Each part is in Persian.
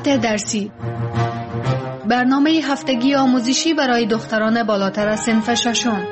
تحقیقات درسی، برنامه هفتگی آموزشی برای دختران بالاتر از صنف ششم.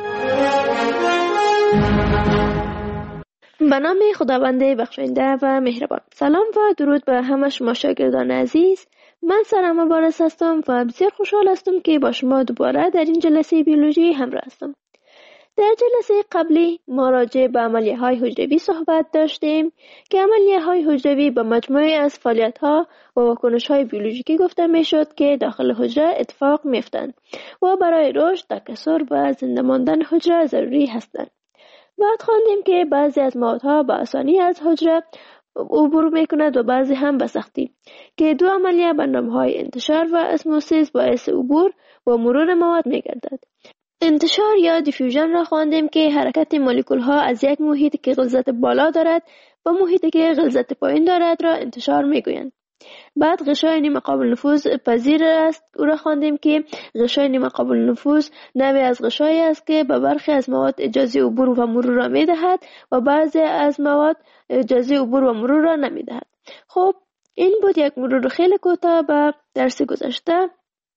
به نام خداوند بخشنده و مهربان. سلام و درود به همه شما شاگردان عزیز. من سرم مبارز هستم و بسیار خوشحال هستم که با شما دوباره در این جلسه بیولوژی همراه هستم. در جلسه قبلی ما راجع به عملیه‌های حجروی صحبت داشتیم که عملیه‌های حجروی به مجموعه از فعالیت‌ها و واکنش‌های بیولوژیکی گفته می‌شد که داخل حجره اتفاق می‌افتند و برای رشد، تکثر و زنده ماندن حجره ضروری هستند. بعد خواندیم که بعضی از موادها به آسانی از حجره عبور می‌کند و بعضی هم به سختی، که دو عملیه به نام‌های انتشار و اسموسیس باعث عبور و مرور مواد می‌گردد. انتشار یا دیفیوژن را خواندیم که حرکت مولکول‌ها از یک محیط که غلظت بالا دارد و محیطی که غلظت پایین دارد را انتشار می‌گویند. بعد غشای نیمه قابل نفوذ پذیر است او را خواندیم که غشای نیمه قابل نفوذ نوعی از غشایی است که به برخی از مواد اجازه عبور و مرور را می‌دهد و بعضی از مواد اجازه عبور و مرور را نمی‌دهد. خب این بود یک مرور خیلی کوتاه به درس گذشته.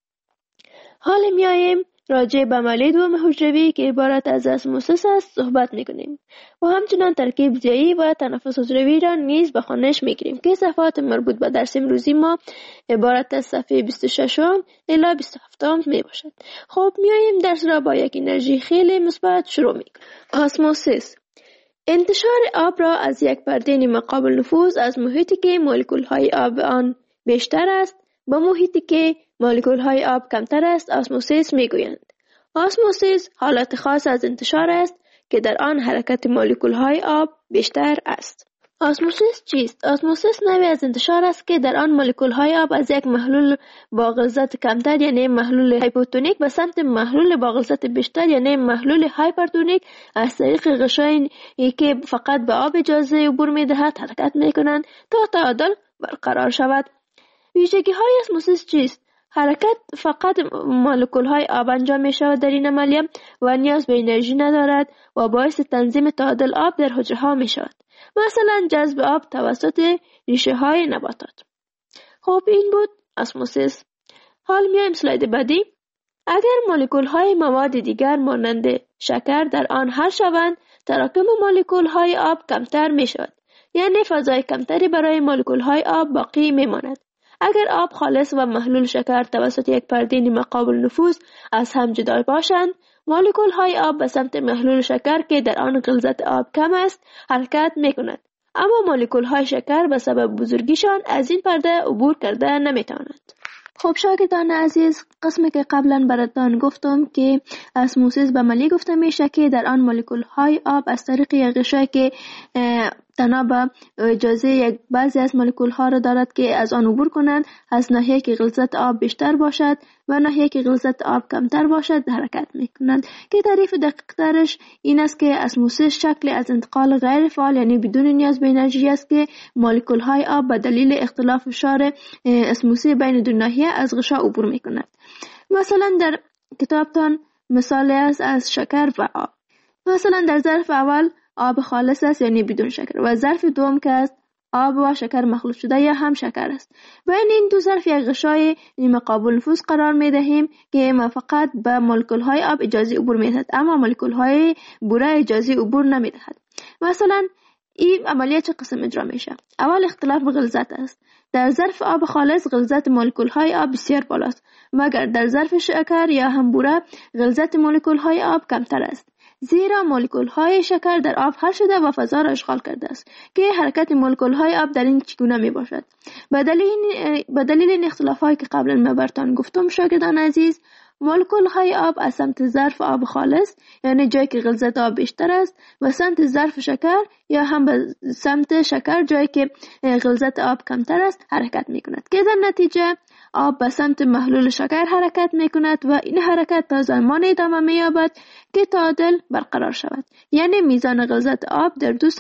حالا میایم راجع به عملیه دوم حجروی که عبارت از اسموسیس است صحبت میکنیم و همچنان ترکیب ضیایی و تنفس حجروی را نیز به خوانش میگیریم که صفحات مربوط به درس امروزی ما عبارت از صفحه 26 الی 27 می باشد. خب میایم درس را با یک انرژی خیلی مثبت شروع میکنیم. اسموسیس انتشار آب را از یک پرده نیمه قابل نفوذ از محیطی که مولکول‌های آب آن بیشتر است به محیطی که مولکول‌های آب کمتر است اسموسیس میگویند. اسموسیس حالت خاص از انتشار است که در آن حرکت مولکول‌های آب بیشتر است. اسموسیس چیست؟ اسموسیس نوعی از انتشار است که در آن مولکول‌های آب از یک محلول با غلظت کمتر یعنی محلول هایپوتونیک به سمت محلول با غلظت بیشتر یعنی محلول هایپرتونیک از طریق غشایی که فقط به آب اجازه عبور می‌دهد حرکت می‌کنند تا تعادل برقرار شود. ویژگی‌های اسموسیس چیست؟ حرکت فقط مولکول‌های آب انجام می‌شود در این عملیه و نیاز به انرژی ندارد و باعث تنظیم تعادل آب در حجره‌ها می‌شود. مثلا جذب آب توسط ریشه‌های نباتات. خب این بود اسموسیس. حال میایم اسلاید بعدی. اگر مولکول‌های مواد دیگر مانند شکر در آن حل شوند، تراکم مولکول‌های آب کمتر می‌شود. یعنی فضای کمتری برای مولکول‌های آب باقی می‌ماند. اگر آب خالص و محلول شکر توسط یک پرده نیمه قابل نفوذ از هم جدا باشند، مولکول‌های آب به سمت محلول شکر که در آن غلظت آب کم است حرکت می‌کند، اما مولکول‌های شکر به سبب بزرگیشان از این پرده عبور کرده نمی‌توانند. خب شاگردان عزیز، قسمی که قبلا براتان گفتم که اسموسیس به عملیه گفته میشه که در آن مولکول‌های آب از طریق یک غشایی که تنها به اجازه یک بعضی از مولکول‌ها را دارد که از آن عبور کنند از ناحیه که غلظت آب بیشتر باشد و ناحیه که غلظت آب کمتر باشد حرکت میکنند، که تعریف دقیق ترش این است که اسموسیس شکلی از انتقال غیر فعال یعنی بدون نیاز به انرژی است که مولکول‌های آب به دلیل اختلاف فشار اسموسی بین دو ناحیه از غشا عبور میکنند. مثلا در کتابتان مثال است از شکر و آب. مثلا در ظرف اول آب خالص است یعنی بدون شکر و ظرف دوم که است آب و شکر مخلوط شده یا هم شکر است. بین این دو ظرف یک غشای نیمه قابل نفوذ قرار می دهیم که ما فقط به مولکول‌های آب اجازه عبور می دهد اما مولکول‌های بوره اجازه عبور نمی دهد. مثلا این عملیه چه قسم اجرا میشه؟ اول اختلاف غلظت است. در ظرف آب خالص غلظت مولکول‌های آب بسیار بالاست، مگر در ظرف شکر یا هم بوره غلظت مولکول‌های آب کمتر است، زیرا مولکول‌های شکر در آب حل شده و فضا را اشغال کرده است که حرکت مولکول‌های آب در این چگونه می باشد. به دلیل این اختلاف‌هایی که قبلا من براتان گفتم شاگردان عزیز، مولکول‌های آب از سمت ظرف آب خالص یعنی جایی که غلظت آب بیشتر است و سمت ظرف شکر یا هم به سمت شکر جایی که غلظت آب کمتر است حرکت می‌کند، که در نتیجه آب به سمت محلول شکر حرکت می‌کند و این حرکت تا زمانی ادامه می‌یابد که تعادل برقرار شود، یعنی میزان غلظت آب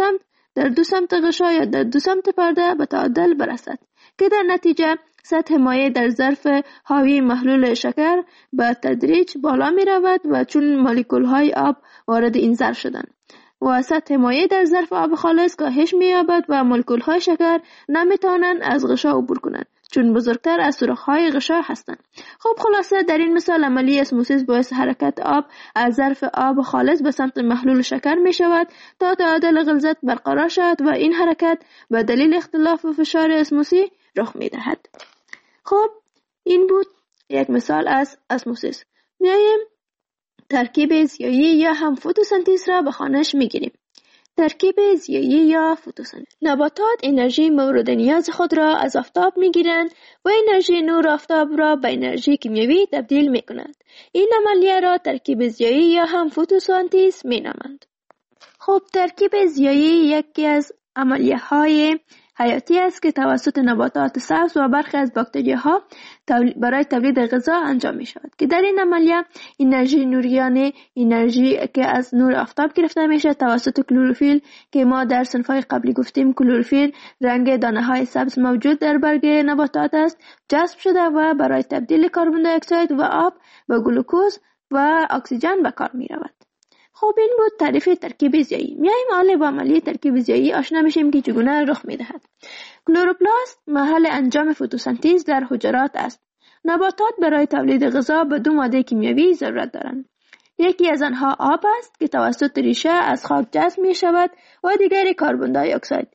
در دو سمت غشا یا در دو سمت پرده به تعادل برسد، که در نتیجه سطح مایع در ظرف حاوی محلول شکر به تدریج بالا می رود و چون مولکول‌های آب وارد این ظرف شدند و سطح مایع در ظرف آب خالص کاهش می یابد و مولکول‌های شکر نمی توانند از غشا عبور کنند، چون بزرگتر از سوراخ‌های غشا هستند. خب خلاصه در این مثال عملیه اسموسیس باعث حرکت آب از ظرف آب خالص به سمت محلول شکر می شود تا تعادل غلظت برقرار شود و این حرکت به دلیل اختلاف فشار اسموسی رخ می دهد. خب این بود یک مثال از اسموسیس. میایم ترکیب زیایی یا هم فتوسنتز را به خوانش می گیریم. ترکیب زیایی یا فتوسنتز. نباتات انرژی مورد نیاز خود را از آفتاب می گیرند و انرژی نور آفتاب را به انرژی کیمیایی تبدیل می کنند. این عملیه را ترکیب زیایی یا هم فتوسنتز می نامند. خب ترکیب زیایی یکی از عملیه های حیاتی است که توسط نباتات سبز و برخی از باکتریاها برای تولید غذا انجام می شود که در این عملیه انرژی نوریانه، انرژی که از نور آفتاب گرفته می شود توسط کلروفیل که ما در صنفهای قبلی گفتیم کلروفیل رنگ دانه های سبز موجود در برگ نباتات است، جذب شده و برای تبدیل کربن دی اکساید و آب به گلوکوز و اکسیژن به کار می رود. خب این بود تعریف ترکیب زیایی. میایم حالا با عملیه ترکیب زیایی آشنا میشیم که چگونه رخ میدهد. کلوروپلاست محل انجام فتوسنتز در حجرات است. نباتات برای تولید غذا به دو ماده کیمیایی ضرورت دارند. یکی از آنها آب است که توسط ریشه از خاک جذب می شود و دیگری کربن دی اکساید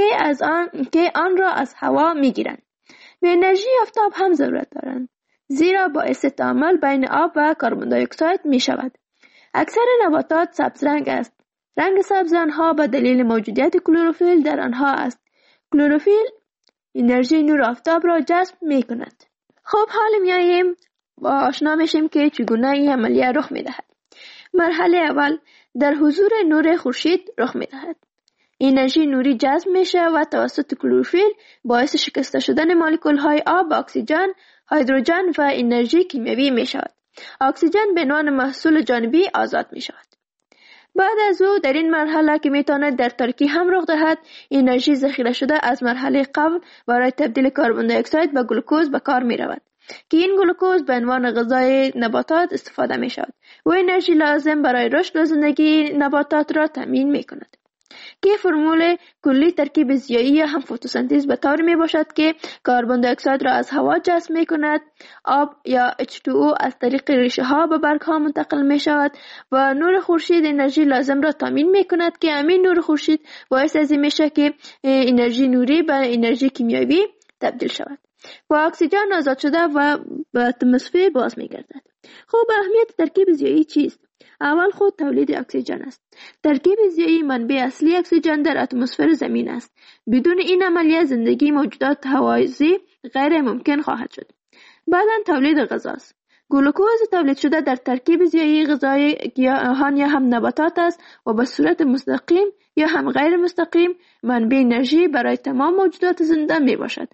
که آن را از هوا میگیرند. به انرژی آفتاب هم ضرورت دارند زیرا باعث تعامل بین آب و کربن دی اکساید می شود. اکثر نباتات سبز رنگ است. رنگ سبز آنها به دلیل موجودیت کلروفیل در آنها است. کلروفیل انرژی نور آفتاب را جذب می کند. خب حالا میاییم با آشنا میشیم که چگونه این عملیه رخ می دهد. مرحله اول در حضور نور خورشید رخ می دهد. انرژی نوری جذب میشه و توسط کلروفیل باعث شکسته شدن مولکول های آب، اکسیژن، هیدروژن و انرژی کیمیایی می شود. اکسیژن به عنوان محصول جانبی آزاد می شود. بعد از او در این مرحله که می تواند در تاریکی هم رخ دهد انرژی ذخیره شده از مرحله قبل برای تبدیل کربن دی اکساید به گلوکوز به کار می رود که این گلوکوز به عنوان غذای نباتات استفاده می شود و انرژی لازم برای رشد و زندگی نباتات را تامین می کند. که فرمول کلی ترکیب زیایی یا هم فتوسنتز به طور می باشد که کربن دی اکساید را از هوا جذب می کند، آب یا H2O از طریق ریشه ها به برگ ها منتقل می شود و نور خورشید انرژی لازم را تامین می کند که همین نور خورشید باعث از این می شود که انرژی نوری به انرژی کیمیایی تبدیل شود و اکسیژن آزاد شده و به اتمسفر باز می گردد. خب اهمیت ترکیب زیایی چیست؟ اول خود تولید اکسیژن است. ترکیب زیایی منبع اصلی اکسیژن در اتمسفر زمین است. بدون این عملیه زندگی موجودات هوازی غیر ممکن خواهد شد. بعداً تولید غذا است. گلوکوز تولید شده در ترکیب زیایی غذای گیاهان یا هم نباتات است و به صورت مستقیم یا هم غیر مستقیم منبع انرژی برای تمام موجودات زنده می باشد.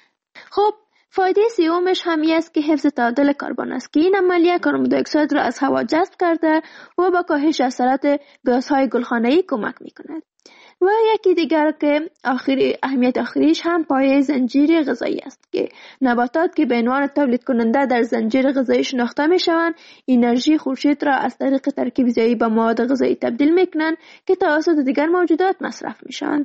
خب فایده سومش همی است که حفظ تعادل کربن است که این عملیه کربن دی اکساید را از هوا جذب کرده و به کاهش اثرات گازهای گلخانه‌ای کمک می‌کند. و یکی دیگر که اهمیت آخریش هم پایه زنجیره غذایی است که نباتات که به عنوان تولید کننده در زنجیره غذایی شناخته می‌شوند انرژی خورشید را از طریق ترکیب زیایی به مواد غذایی تبدیل می‌کنند که توسط دیگر موجودات مصرف می‌شوند.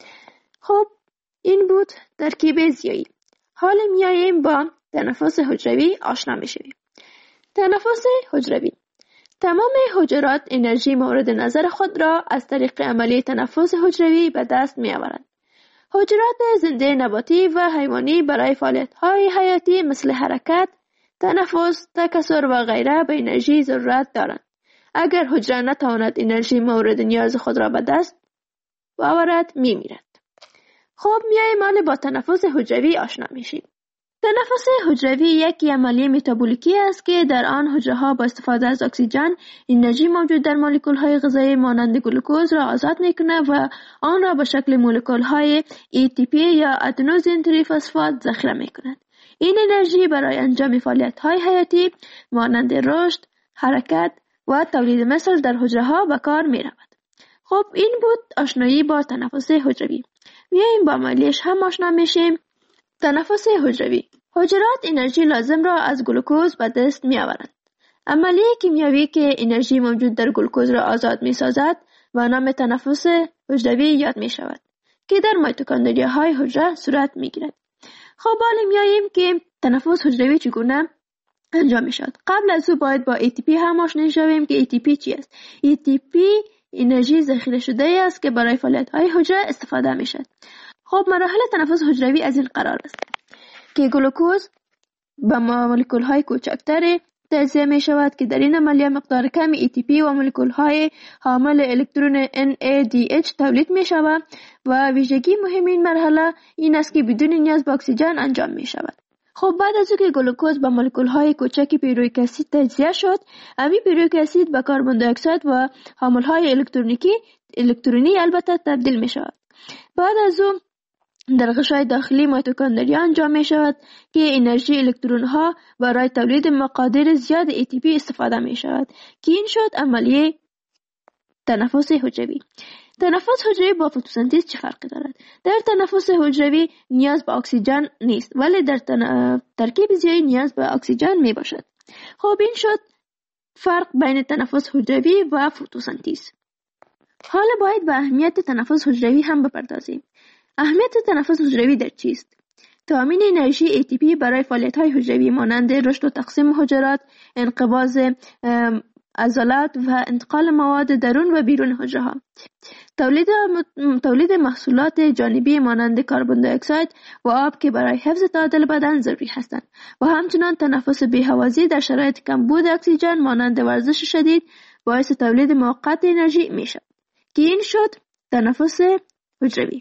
خب این بود ترکیب زیایی. حالا میاییم با تنفس حجروی آشنا میشیم. تنفس حجروی. تمام حجرات انرژی مورد نظر خود را از طریق عملیه تنفس حجروی به دست میآورند. حجرات زنده نباتی و حیوانی برای فعالیت‌های حیاتی مثل حرکت، تنفس، تکثر و غیره به انرژی ضرورت دارند. اگر حجره نتواند انرژی مورد نیاز خود را به دست آورد میمیرد. خب میاییم حالا با تنفس حجروی آشنا میشیم. تنفس حجروی یک عملیه متابولیکی است که در آن حجره‌ها با استفاده از اکسیژن انرژی موجود در مولکول‌های غذایی مانند گلوکوز را آزاد می‌کند و آن را به شکل مولکول‌های ATP یا ادنوزین تریفسفات ذخیره می‌کند. این انرژی برای انجام فعالیت‌های حیاتی مانند رشد، حرکت و تولید مثل در حجره‌ها به کار می‌رود. خب این بود آشنایی با تنفس حجروی. میاییم با عملیش هم آشنا میشیم. تنفس حجروی. حجرات انرژی لازم را از گلوکوز به دست می آورند. عملیه کیمیایی که انرژی موجود در گلوکوز را آزاد می سازد و نام تنفس حجروی یاد می شود که در میتوکندریاهای حجره صورت می گیرد. خب حالا میاییم که تنفس حجروی چگونه انجام میشود. قبل از او باید با ATP هم آشنا شویم که ATP چی است. ATP انرژی ذخیره شده است که برای فعالیت‌های حجره استفاده میشود. خب مراحل تنفس حجروی از این قرار است که گلوکوز به مولکول‌های کوچکتر تجزیه می شود که در این عملیه مقدار کمی ATP و مولکول‌های حامل الکترون NADH تولید می شود و ویژگی مهم این مرحله این است که بدون نیاز به اکسیژن انجام می شود. خب بعد از اینکه گلوکوز به مولکول‌های کوچک پیرویک اسید تجزیه شد، امی پیرویک اسید به کربن دی اکساید و حامل‌های الکترونی البته تبدیل می شود. بعد از اون در غشای داخلی میتوکندریا انجام می شود که انرژی الکترون ها برای تولید مقادیر زیاد ATP استفاده می شود که این شد عملیه تنفس حجروی. تنفس حجروی با فتوسنتز چه فرقی دارد؟ در تنفس حجروی نیاز به اکسیژن نیست ولی در ترکیب زیایی نیاز به اکسیژن می باشد. خب این شد فرق بین تنفس حجروی و فتوسنتز. حالا باید به اهمیت تنفس حجروی هم بپردازیم. اهمیت تنفس حجروی در چیست؟ تامین انرژی ATP برای فعالیت‌های حجروی مانند رشد و تقسیم حجرات، انقباض عضلات و انتقال مواد درون و بیرون حجره ها. تولید محصولات جانبی مانند کربن دی اکساید و آب که برای حفظ تعادل بدن ضروری هستند و همچنان تنفس بی‌هوازی در شرایط کمبود اکسیژن مانند ورزش شدید باعث تولید موقت انرژی میشود که این شد تنفس حجروی.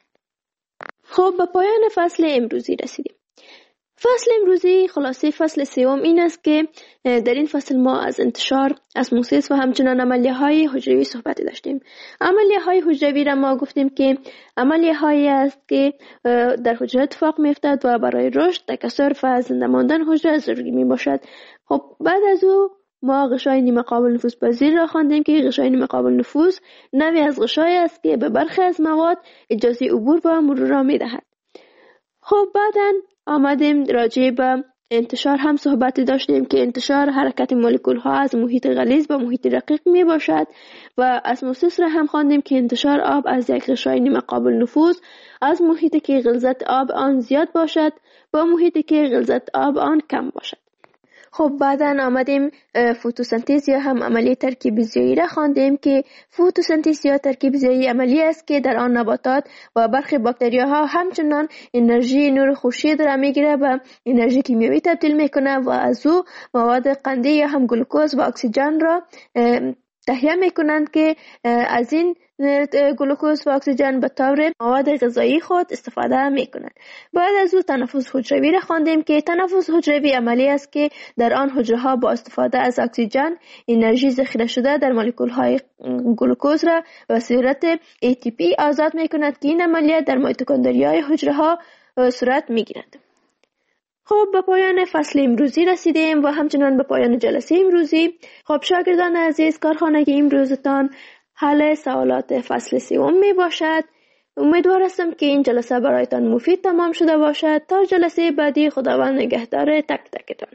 خب به پایان فصل امروزی رسیدیم. فصل امروزی خلاصه فصل سوم این است که در این فصل ما از انتشار، اسموسیس و همچنان عملیه های حجروی صحبت داشتیم. عملیه های حجروی را ما گفتیم که عملیه هایی است که در حجره اتفاق می افتد و برای رشد، تکثر و زنده ماندن حجره ضروری می باشد. خب بعد از او ما غشای نیمه قابل نفوذ پذیر را خواندیم که غشای نیمه قابل نفوذ نوعی از غشای است که به برخی از مواد اجازه عبور و مرور را می دهد. خب بعداً آمدیم راجع به انتشار هم صحبت داشتیم که انتشار حرکت مولکول ها از محیط غلیظ به محیط رقیق می باشد و اسموسیس را هم خواندیم که انتشار آب از یک غشای نیمه قابل نفوذ از محیطی که غلظت آب آن زیاد باشد با محیطی که غلظت آب آن کم باشد. خب بعداً آمدیم فتوسنتز یا هم عملیه ترکیب زیایی را خواندیم که فتوسنتز یا ترکیب زیایی عملیه است که در آن نباتات و برخی باکتریاها همچنان انرژی نور خورشید را میگیره و انرژی کیمیایی تبدیل میکنه و از او مواد قندی یا هم گلوکوز و اکسیژن را تهیه میکنند که از این گلوکوز و اکسیژن به طور مواد غذایی خود استفاده میکنند. بعد از او تنفس حجروی را خواندیم که تنفس حجروی عملی است که در آن حجره ها با استفاده از اکسیژن انرژی ذخیره شده در مولکول های گلوکوز را به صورت ATP آزاد میکند که این عملیات در میتوکندریای حجره ها صورت میگیرد. خب به پایان فصل امروزی رسیدیم و همچنان به پایان جلسه امروزی. خب شاگردان عزیز، کارخانه امروزتان حل سوالات فصل سوم می باشد. امیدوار هستم که این جلسه برایتان مفید تمام شده باشد. تا جلسه بعدی خداوند نگهدار تک تکتان.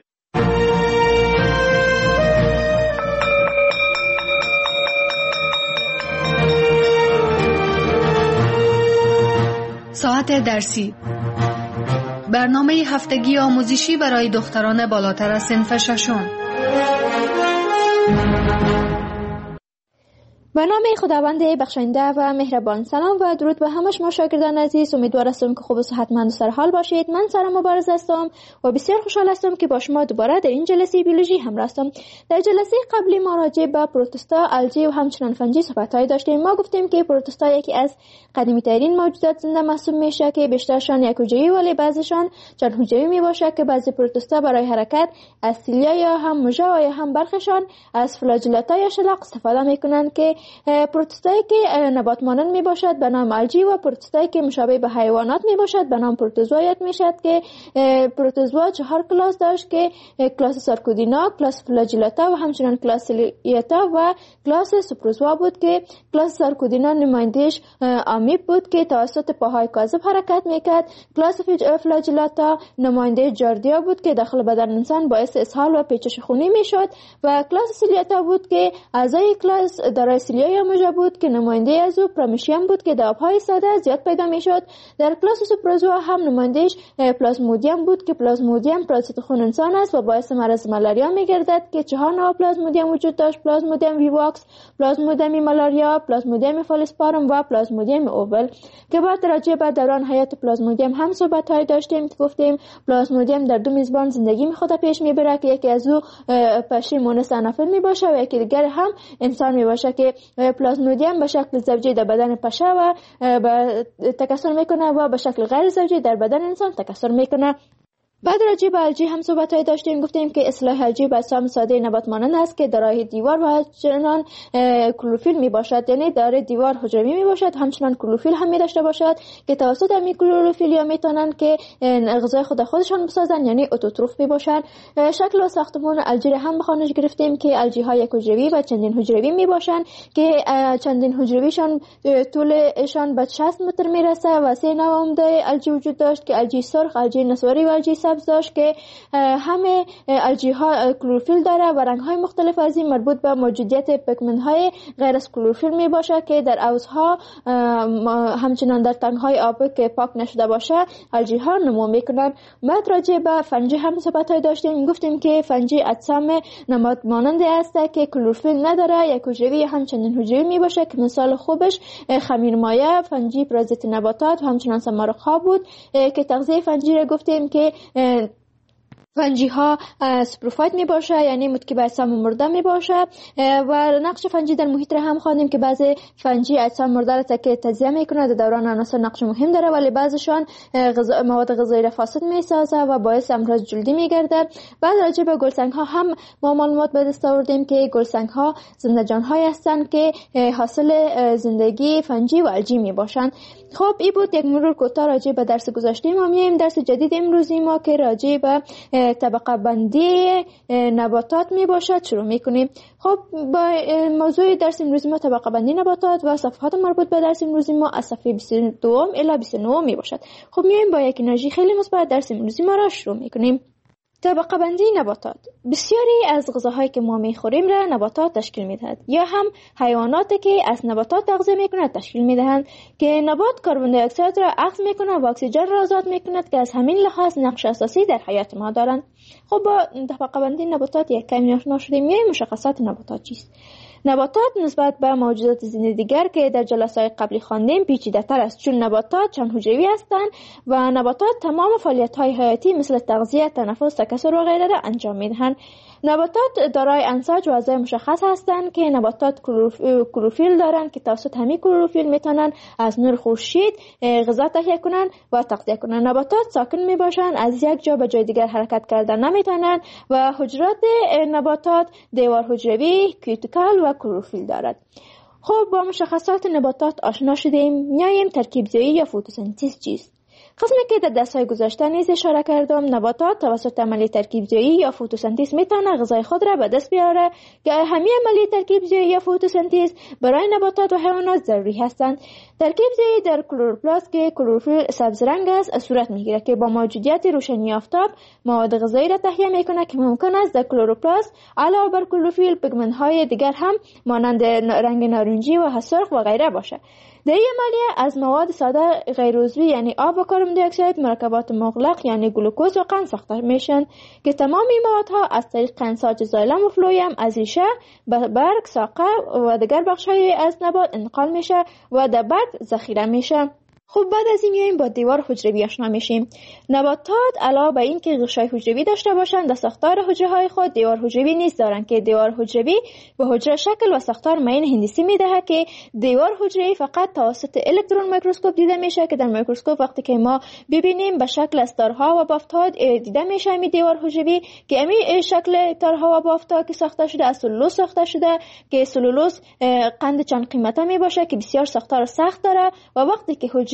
ساعت درسی، برنامه هفتگی آموزشی برای دختران بالاتر از صنف ششم. به نام خداوند بخشنده و مهربان. سلام و درود به همه شما شاگردان عزیز. امیدوار هستم که خوب و صحتمند و سرحال باشید. من سارا مبارز هستم و بسیار خوشحال هستم که با شما دوباره در این جلسه بیولوژی همراه هستم. در جلسه قبلی ما راجع به پروتوستا، الژی و همچنان فنجی صحبت‌های داشتیم. ما گفتیم که پروتوستا یکی از قدیمی‌ترین موجودات زنده محسوب میشه که بیشترشان یک حجری ولی بعضیشان چند حجری میباشه که بعضی پروتوستا برای حرکت از سیلیا یا هم موژه و یا هم برخشان از فلاجلتا یا شلاق استفاده میکنند که پروتوستایی که نبات مانند می باشد به نام الژی و پروتوستایی که مشابه به حیوانات می باشد به نام پروتوزوا یاد می شد که پروتوزوا 4 کلاس داشت که کلاس سارکودینا، کلاس فلاجلتا و همچنان کلاس سیلیتا و کلاس سوپروزوا بود که کلاس سارکودینا نمایندهش آمیب بود که توسط پاهای کاذب حرکت میکرد. کلاس فلاجلتا نماینده جاردیا بود که داخل بدن انسان باعث اسهال و پیچش خونی میشد و کلاس سیلیتا بود که اعضای کلاس دارای کلورافیلیا یا موژه بود که نماینده از او پرامشیم بود که در آبهای ساده زیاد پیدا میشد. در کلاس سوپروزوا هم نمایندهش پلازمودیم بود که پلازمودیم پرازیت خون انسان است و باعث مرض مالاریا میگردد که 4 نوع پلازمودیم وجود داشت: پلازمودیم ویواکس، پلازمودیم مالاریا، پلازمودیم فالسپارم و پلازمودیم اوول که بعد راجع به دوران حیات پلازمودیم هم صحبت‌های داشتیم که گفتیم پلازمودیم در 2 میزبان زندگی خود پیش میبره که یکی از او پشه مونس انافل میباشه و یکی دیگر هم انسان میباشه که پلازمودیم به شکل زوجی در بدن پشه و تکثر میکنه و به شکل غیر زوجی در بدن انسان تکثر میکنه. بعد راجع به الژی هم صحبت‌های داشتیم، گفتیم که اصطلاح الژی به اجسام ساده نبات مانند است که دارای دیوار و همچنان کلروفیل میباشد، یعنی دارای دیوار حجروی میباشد، همچنان کلروفیل هم می‌داشته باشد که توسط همین کلروفیل یا میتونن که غذای خودشان بسازن، یعنی اتوتروف میباشن. شکل و ساختمان الژی هم بخوانش گرفتیم که الژی ها یک حجروی و چندین حجروی میباشن که چندین حجرویشان طولشان به 60 متر میرسه و 3 نوع عمده الژی وجود داشت که الژی سرخ، الژی نسواری و الژی داشت که همه الژی ها کلروفیل داره و رنگ های مختلف از این مربوط به موجودیت پیگمنت های غیر از کلروفیل می باشه که در عوضها همچنان در تنگ های آبی که پاک نشده باشه الژی ها نمو میکنن. بعد راجع به فنجی هم صحبت های داشتیم، گفتیم که فنجی اجسام نماد ماننده است که کلروفیل نداره، یک حجروی همچنین حجروی می باشه که مثال خوبش خمیرمایه، فنجی پرازیت نباتات و همچنان سمارق ها بود که تغذیه فنجی را گفتیم که فنجی ها سپروفایت می باشه، یعنی متکی به اجسام مرده می باشه و نقش فنجی در محیط را هم خواندیم که بعضی فنجی اجسام مرده را تجزیه میکنه، در دوران عناصر نقش مهم داره، ولی بعضیشان مواد غذایی را فاسد می سازه و باعث امراض جلدی می گرده. بعد راجع به گلسنگ ها هم ما معلومات به دست آوردیم که گلسنگ ها زنده جان های هستند که حاصل زندگی فنجی و الژی می باشند. خب این بود یک مرور کوتاه راجع به درس گذشته ما. میایم درس جدید امروزی ما که راجع به طبقه بندی نباتات می باشد شروع میکنیم. خب با موضوع درس امروزی ما طبقه بندی نباتات و صفحات مربوط به درس امروزی ما از صفحه 22 الی 29 می باشد. خب میایم با یک انرژی خیلی مثبت درس امروزی ما را شروع میکنیم. طبقه بندی نباتات. بسیاری از غذاهایی که ما میخوریم را نباتات تشکیل میدهد یا هم حیواناتی که از نباتات تغذیه میکنند تشکیل میدهند که نبات کربن دی اکساید را اخذ میکنه و اکسیژن را آزاد میکند که از همین لحاظ نقش اساسی در حیات ما دارند. خب با طبقه بندی نباتات یک کمی آشنا شدیم. مشخصات نباتات چیست؟ نباتات نسبت به موجودات زنده دیگر که در جلسات قبلی خواندیم پیچیده‌تر است، چون نباتات چند حجروی هستند و نباتات تمام فعالیت‌های حیاتی مثل تغذیه، تنفس، تکثر و غیره را انجام می‌دهند. نباتات دارای انساج و اعضای مشخص هستند که نباتات کلروفیل دارند که توسط همین کلروفیل میتونن از نور خورشید غذا تهیه کنند و تغذیه کنند. نباتات ساکن میباشند، از یک جا به جای دیگر حرکت کردن نمیتونند و حجرات نباتات دیوار حجروی، کیوتیکل و کلروفیل دارد. خب با مشخصات نباتات آشنا شدیم. میایم ترکیب زایی یا فتوسنتز چیست؟ قسمی که در درس‌های گذشته نیز اشاره کردم، نباتات توسط عملی ترکیب زایی یا فتوسنتز میتونه غذای خود را به دست بیاره که همین عملی ترکیب زایی یا فتوسنتز برای نباتات و حیوانات ضروری هستند. ترکیب زایی در کلروپلاست که کلروفیل سبز رنگ است صورت میگیره که با موجودیت روشنی آفتاب مواد غذایی را تهیه میکنه که ممکن است در کلروپلاست علاوه بر کلروفیل پیگمنت های دیگر هم مانند رنگ نارنجی و سرخ و غیره باشه. در این عملیه از مواد ساده غیر عضوی یعنی آب و کربن دی اکساید مرکبات مغلق یعنی گلوکوز و قند ساخته میشن که تمام این موادها از طریق انساج زایلم و فلویم از ریشه به برگ، ساقه و دیگر بخش‌های از نبات انتقال میشه و در برگ ذخیره میشه. خب بعد از این میایم با دیوار حجروی آشنا میشیم. نباتات علاوه بر این که غشای حجروی داشته باشند، در ساختار حجره های خود دیوار حجروی نیست دارند که دیوار حجروی به حجره شکل و ساختار معین هندسی میدهد که دیوار حجروی فقط توسط الکترون میکروسکوپ دیده میشه که در میکروسکوپ وقتی که ما ببینیم به شکل استارها و بافت‌ها دیده میشه. این دیوار حجروی که این شکل تارها و بافت‌ها که ساخته شده از سلولوز ساخته شده که سلولوز قند چند قیمته میباشه که بسیار ساختار سخت داره و وقتی که حجره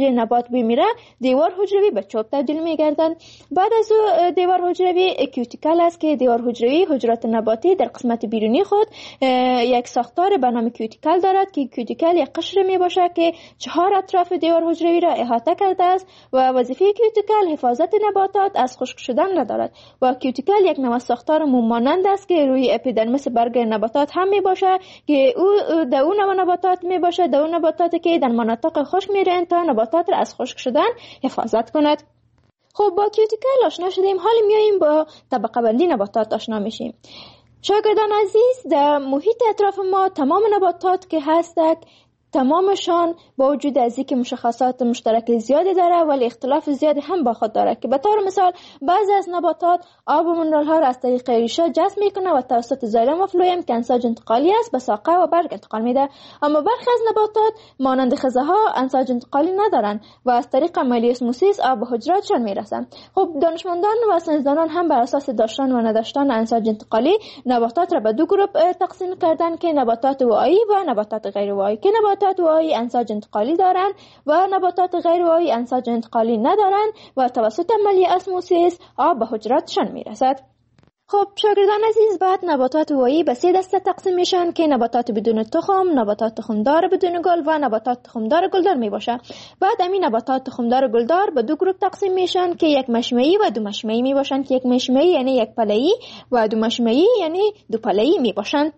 که نبات بمیره دیوار حجروی به چوب تبدیل میگردند. بعد از او دیوار حجروی کیوتیکل است که دیوار حجروی حجرات نباتی در قسمت بیرونی خود یک ساختار به نام کیوتیکل دارد که کیوتیکل یک قشر می باشد که 4 اطراف دیوار حجروی را احاطه کرده است و وظیفه کیوتیکل حفاظت نباتات از خشک شدن را دارد و کیوتیکل یک نوع ساختار موم مانند است که روی اپیدرمیس برگ نباتات هم می باشد که او در اون نوع نباتات می باشد، در اون نباتاتی که در مناطق خشک می رهند تا نباتات را از خشک شدن حفاظت کند. خب با کیوتیکل آشنا شدیم، حالا میاییم با طبقه بندی نباتات آشنا میشیم. شاگردان عزیز، در محیط اطراف ما تمام نباتات که هستند تمامشان با وجود از اینکه مشخصات مشترک زیادی داره ولی اختلاف زیادی هم با خود داره که به طور مثال بعضی از نباتات آب و منرال ها را از طریق ریشه جذب میکنه و توسط زایلم و فلویم که انساج انتقالی است به ساقه و برگ انتقال میده، اما برخی از نباتات مانند خزه ها انساج انتقالی ندارن و از طریق عملیه اسموسیس آب به حجراتشان میرسن. خب دانشمندان و ساینسدانان هم بر اساس داشتن و نداشتن انساج انتقالی نباتات را به دو گروه تقسیم کردن که نباتات واعی و نباتات غیر واعی، که نباتات واعی انساج انتقالی دارند و نباتات غیر واعی انساج انتقالی ندارند و توسط عملیه اسموسیس آب به حجراتشان میرسد. خب شاگردان عزیز، بعد نباتات واعی به 3 دسته تقسیم میشن که نباتات بدون تخم، نباتات تخمدار بدون گل و نباتات تخمدار گلدار میباشه. بعد همین نباتات تخمدار گلدار به 2 گروه تقسیم میشن که یک مشمعی و 2 مشمعی میباشن که یک مشمعی یعنی یک پله‌ای و 2 مشمعی یعنی 2 پله‌ای میباشن.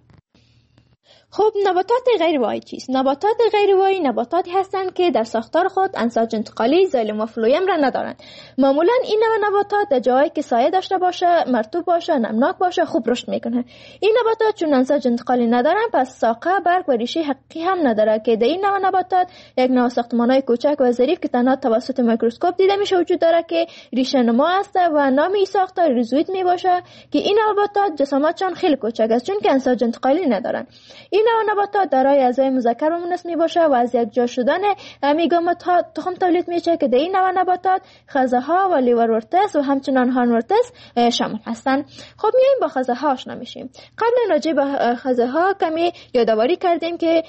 خب نباتات غیر واعی چیست؟ نباتات غیر واعی نباتاتی هستند که در ساختار خود انساج انتقالی زایلم و فلویم را ندارند. معمولا این نوع نباتات در جایی که سایه داشته باشه، مرطوب باشه، نمناک باشه خوب رشد میکنه. این نباتات چون انساج انتقالی ندارن پس ساقه، برگ و ریشه حقیقی هم نداره که در این نوع نباتات یک نوع ساختمان‌های کوچک و ظریف که تنها توسط میکروسکوپ دیده میشه وجود داره که ریشه نما است و نام این ساختار ریزوید میباشه که این نباتات جسامتشان خیلی کوچک است چون که انساج انتقالی ندارن. این نوع نباتات دارای اعضای مذکر و مؤنث میباشه و از یک جا شدن میگامات ها تخم تولید میشه که در این نوع نباتات خزه ها و لیورورتس و همچنان هارنورتس شامل هستند. خب میایم با خزه ها آشنا میشیم. قبلا راجع به خزه ها کمی یادآوری کردیم که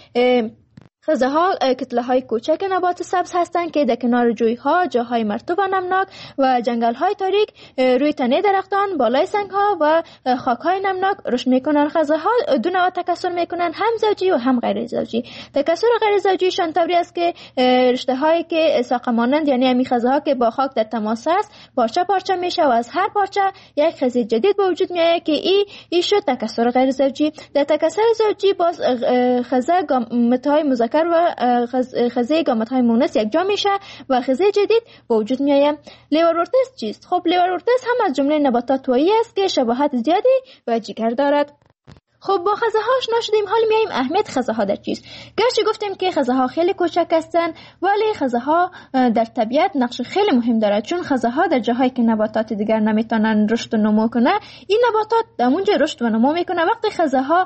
خزه ها کتله های کوچک نبات سبز هستند که در کنار جوی ها، جاهای مرطوب و نمناک و جنگل های تاریک روی تنه درختان، بالای سنگ ها و خاک های نمناک رشد میکنن. خزه ها 2 نوع تکثر میکنن، هم زوجی و هم غیر زوجی. تکثر غیر زوجیشان طوری است که رشته هایی که ساقه مانند یعنی همین خزه ها که با خاک در تماس است پارچه پارچه میشه و از هر پارچه یک خزه جدید به وجود میاد که این شد تکثر غیر زوجی. در تکثر زوجی باز خزه گامت های مذکر و خزه گامت های مؤنث یک جا میشه و خزه جدید به وجود میآید. لیورورتس چیست؟ خب لیورورتس هم از جمله نباتات واعی است که شباهت زیادی و جگر دارد. خب با خزه ها آشنا شدیم، حالا میایم اهمیت خزه ها در چیست. گرچه گفتیم که خزه ها خیلی کوچک هستند ولی خزه ها در طبیعت نقش خیلی مهم دارد، چون خزه ها در جاهایی که نباتات دیگر نمیتونن رشد و نمو کنه این نباتات در اونجا رشد و نمو میکنه. وقتی خزه ها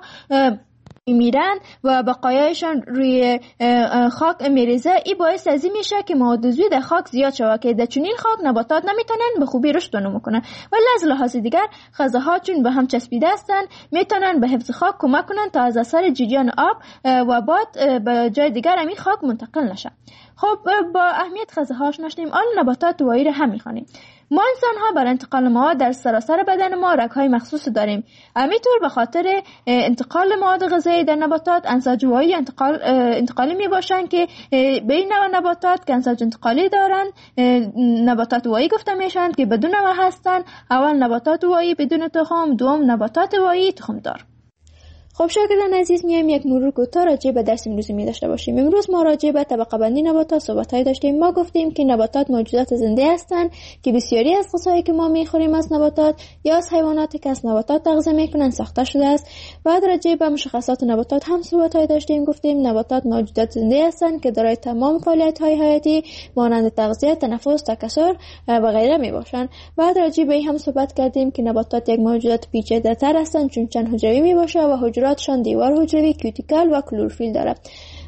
میرن و بقایایشان روی خاک میریزه این باعث از این میشه که مواد عضوی در خاک زیاد شود که در چنین خاک نباتات نمیتونن به خوبی رشد و نمو کنن. ولی از لحاظ دیگر خزه ها چون به هم چسبیده هستن میتونن به حفظ خاک کمک کنن تا از اثر جریان آب و باد به جای دیگر همین خاک منتقل نشه. خب با اهمیت خزه ها آشنا شدیم، آن نباتات واعی را هم میخوانیم. ما انسان ها برای انتقال مواد در سراسر بدن ما رگ‌های مخصوص داریم. همینطور به خاطر انتقال مواد غذایی در نباتات انساج واعی انتقالی می باشند که به این نوع نباتات که انساج انتقالی دارند نباتات واعی گفته میشن که بدون نوع هستند. اول نباتات واعی بدون تخم، دوم نباتات واعی تخمدار. خب شاگردان عزیز، میایم یک مرور کوتاه راجع به درس امروزی می داشته باشیم. امروز ما راجع به طبقه بندی نباتات صحبت‌های داشتیم. ما گفتیم که نباتات موجودات زنده هستند که بسیاری از غذایی که ما میخوریم از نباتات یا از حیواناتی که از نباتات تغذیه میکنن ساخته شده است. بعد راجع به مشخصات نباتات هم صحبت‌های داشتیم. گفتیم نباتات موجودات زنده هستند که دارای تمام فعالیت‌های حیاتی مانند تغذیه، تنفس، تکثر و غیره میباشند. بعد راجع به این هم صحبت کردیم که نباتات یک موجودات پیچیده‌تر هستند چون چند حجروی میباشه و حجراتشان دیوار حجروی، کیوتیکل و کلروفیل دارد.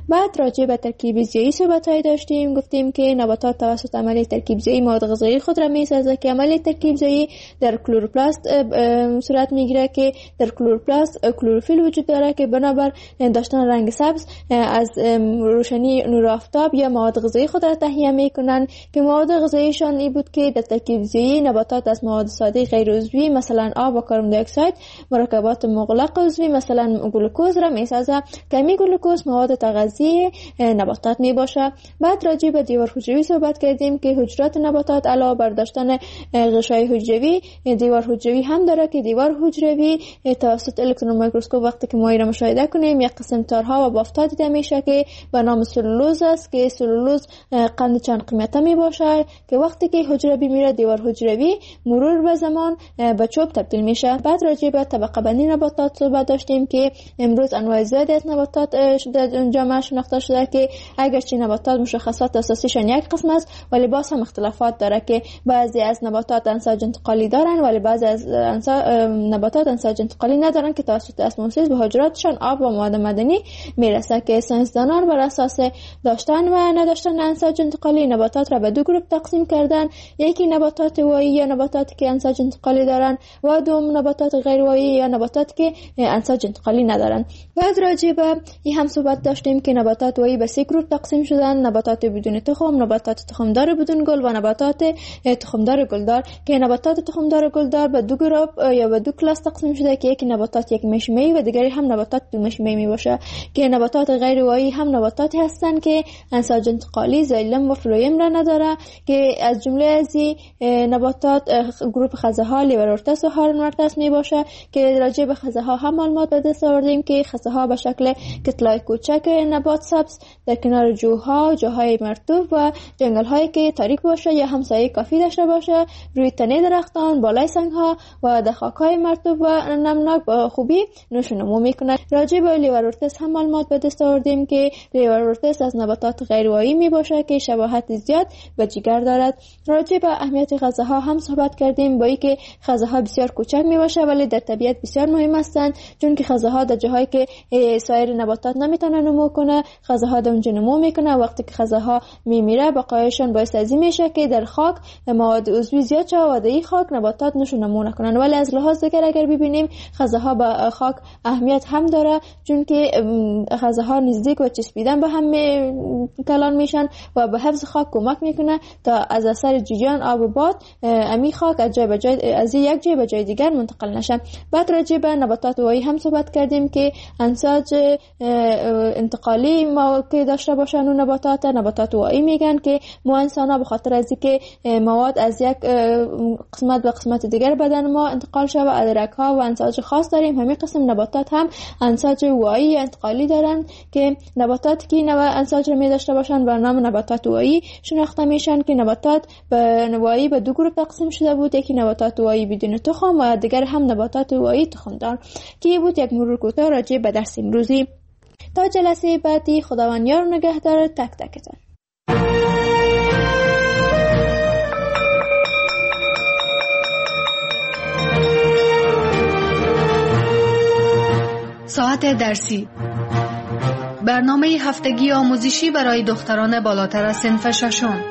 بعد راجع به ترکیب زیایی صحبت‌های داشتیم. گفتیم که نباتات توسط عملیه ترکیب زیایی مواد غذایی خود را می‌سازد که عملیه ترکیب زیایی در کلروپلاست صورت میگیره که در کلروپلاست کلروفیل وجود داره که بنابر داشتن رنگ سبز از روشنی نور آفتاب یا مواد غذایی خود را تهیه میکنن که مواد غذاییشان این بود که در ترکیب زیایی نباتات از مواد ساده غیر عضوی مثلا آب و کربن دی اکساید مرکبات مغلق عضوی مثلا گلوکوز را میسازه که این گلوکوز مواد تغذیه نباتات میباشه. بعد راجع به دیوار حجروی صحبت کردیم که حجرات نباتات علاوه بر داشتن غشای حجروی دیوار حجروی هم داره که دیوار حجروی توسط الکترون میکروسکوپ وقتی که ما را مشاهده کنیم یک قسم تارها و بافتا دیده میشه که به نام سلولوز است که سلولوز قند چند قیمته می باشه که وقتی که حجره میره دیوار حجروی مرور به زمان به چوب تبدیل میشه. بعد راجع به طبقه بندی نباتات صحبت داشتیم که امروز انواع زیادی از نباتات در جامعه شناخته شده که اگرچه نباتات مشخصات اساسیشان یک قسم است ولی باز هم اختلافات داره که بعضی از نباتات انساج انتقالی دارن ولی بعضی از نباتات انساج انتقالی ندارن که توسط اسموسیس به حجراتشان آب و مواد معدنی میرسه که ساینسدانان بر اساس داشتن و نداشتن انساج انتقالی نباتات را به دو گروه تقسیم کردن. یکی نباتات وایی یا نباتاتی که انساج انتقالی دارن و دوم نباتات غیر وایی یا نباتاتی که انساج انتقالی ندارن. بعد راجع به این هم صحبت داشتیم که نباتات وایی به سه گروه تقسیم شدن: نباتات بدون تخم، نباتات تخمدار بدون گل و نباتات تخمدار گلدار که نباتات تخمدار گلدار به دو گروه یا به دو کلاس تقسیم شده که یکی نباتات یک میشمه‌ای و دیگری هم نباتات دو میشمه‌ای میباشه که نباتات غیر وایی هم نباتاتی هستند که انساج انتقالی زایلم و فلویم را نداره که از جمله از نباتات گروه خزه‌ها لیورورتس و هارنورتس میباشه که راجع به خزه‌ها هم معلومات به دست آوردیم که خزه‌ها به شکل کتلای کوچک نبات سبز در کنار جوها، جاهای مرطوب و جنگل‌هایی که تاریک باشه یا همسایه کافی داشته باشه روی تنه درختان، بالای سنگ‌ها و در خاک‌های مرطوب و نمناک با خوبی نشو نمو میکنه. راجع به لیورورتس هم معلومات به دست آوردیم که لیورورتس از نباتات غیروایی می باشه که شباهت زیاد به جگر دارد. راجع به اهمیت خزه‌ها هم صحبت کردیم با اینکه خزه‌ها بسیار کوچک می باشه ولی در طبیعت بسیار مهم هستند چون که خزه‌ها در جاهایی که سایر نباتات نمیتونه نمو کنه خزه‌ها در اونجا نمو میکنه. وقتی که خزه‌ها میمیره بقایشون باعث از این میشه که در خاک مواد عضوی زیاد شه و در این خاک نباتات نشو نمو نکنن. ولی از لحاظ دیگر اگر ببینیم خزه‌ها به خاک اهمیت هم داره چون که خزه‌ها نزدیک و چسبیدن به هم کلان میشن و به حفظ خاک کمک میکنه تا از اثر جریان آب و باد امی خاک از جای به جای از یک جای به جای دیگر منتقل نشه. بعد راجع به نباتات وایی هم صحبت کردیم که انساج انتقالی ما که داشته باشن و نباتات وایی میگن که ما انسان ها به خاطر از اینکه مواد از یک قسمت به قسمت دیگر بدن ما انتقال شود و ادرک ها و انساج خاص داریم. همین قسم نباتات هم انساج وایی انتقالی دارن که نباتاتی که انساج رو می داشته باشن به نام نباتات وایی شناخته میشن که نباتات به وایی به دو گروه تقسیم شده بود: یکی نباتات وایی بدون تخم و دیگر هم نباتات وایی تخمدار که بود یک مرور کوتاه راجع به درس امروزی. تا جلسه بعدی خداوند یار و نگهدار تک تکتان. ساعت درسی، برنامه هفتگی آموزشی برای دختران بالاتر از صنف ششم.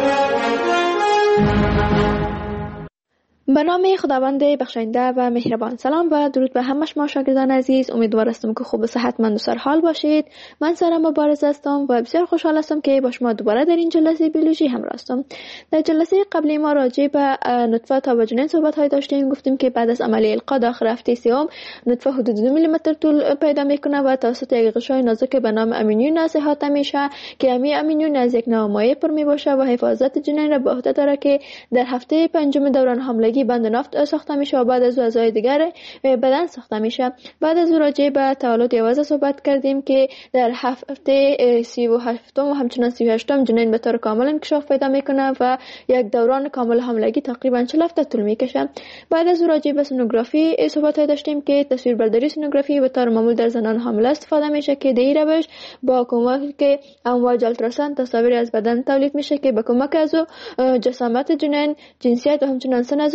به نام خداوند بخشنده و مهربان. سلام و درود به همه شما شاگردان عزیز. امیدوار هستم که خوب و صحتمند و سرحال باشید. من سارا مبارز هستم و بسیار خوشحال هستم که با شما دوباره در این جلسه بیولوژی همراه هستم. در جلسه قبلی ما راجع به نطفه تا به جنین صحبت های داشتیم. گفتیم که بعد از عملیه القا داخل هفته سوم نطفه حدود 2 میلیمتر طول پیدا میکنه و توسط یک غشای نازک به نام امینیون احاطه میشه که امینیون از یک نوع مایع پر میباشه و حفاظت جنین را به عهده داره که در هفته پنجم دوران حاملگی بند نفت ساخته میشه و بعد از اعضای دیگر بدن ساخته میشه. بعد از راجع به تولد یوازه صحبت کردیم که در هفته 37 و همچنان 38 جنین به طور کامل انکشاف پیدا میکنه و یک دوران کامل حاملگی تقریبا 40 هفته طول میکشه. بعد از راجع به سونوگرافی صحبت داشتیم که تصویربرداری سونوگرافی به طور معمول در زنان حامله استفاده میشه که در این روش با کمک امواج التراساند تصاویری از بدن تولید میشه که به کمک از جسامت جنین، جنسیت و همچنان سن از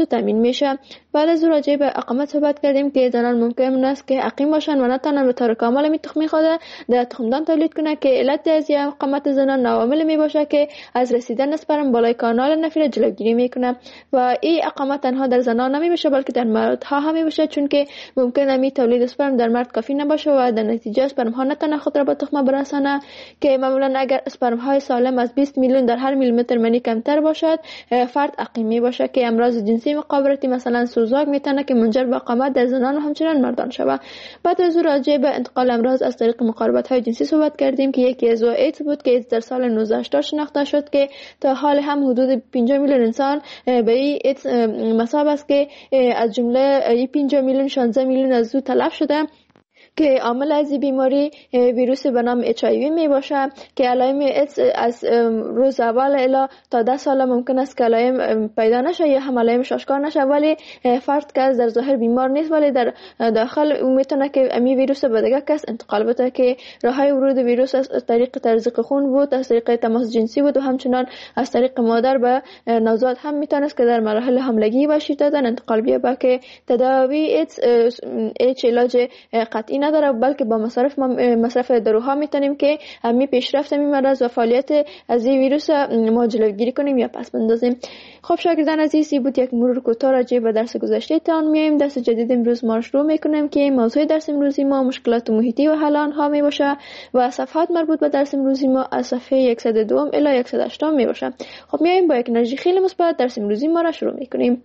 تامین میشه. بعد از راجع به اقامت صحبت کردیم که زنان ممکن است که اقیم باشن و نتونن به طور کامل می تخم خود در تخمدان تولید کنه که علت از اقامت زنان عوامل می باشه که از رسیدن اسپرم بالای کانال نفیر جلوگیری میکنه و این اقامت تنها در زنان نمی باشه بلکه در مردها هم می باشه، چون که ممکنه می تولید اسپرم در مرد کافی نباشه و در نتیجه اسپرم ها نتونه خود را به تخم برسانه که معمولا اگر اسپرم های سالم از 20 میلیون در هر میلیمتر منی کمتر باشد فرد اقیم می باشه که امراض جنسی مقابرتی مثلا سوزاک میتونه که منجر به اقامت در زنان و همچنین مردان شود. بعد از راجع به انتقال امراض از طریق مقاربت های جنسی صحبت کردیم که یکی از ایدز بود که در سال 1980 شناخته شد که تا حال هم حدود 5 میلیون انسان به این ایدز مصاب است که از جمله 5 میلیون 16 میلیون از او تلف شده که عامل از این بیماری ویروس به نام HIV می باشه که علائم از روز اول الی تا 10 سال ممکن است که علائم پیدا نشه یا هم علائمش آشکار نشه، ولی فرد که در ظاهر بیمار نیست ولی در داخل میتونه که امی ویروس به دیگه کس انتقال بده که راههای ورود ویروس از طریق تزریق خون بود، از طریق تماس جنسی بود و همچنان از طریق مادر به نوزاد هم میتونه که در مراحل حملگی و شیردادن انتقال بیابه که تداوی ایدز علاج قطعی نداره بلکه با مصرف داروها میتونیم که همی پیشرفت می مرض و فعالیت از این ویروس ما جلوگیری کنیم یا پس بندازیم. خب شاگردان عزیزی بود یک مرور کوتاه راجع به درس گذشته تان میایم درس جدید امروز ما شروع میکنیم که موضوع درس امروزی ما مشکلات محیطی و حل آنها می باشه و صفحات مربوط به درس امروزی ما از صفحه 102 الی 108 می باشه. خب میایم با یک انرژی خیلی مثبت درس امروزی ما را شروع میکنیم.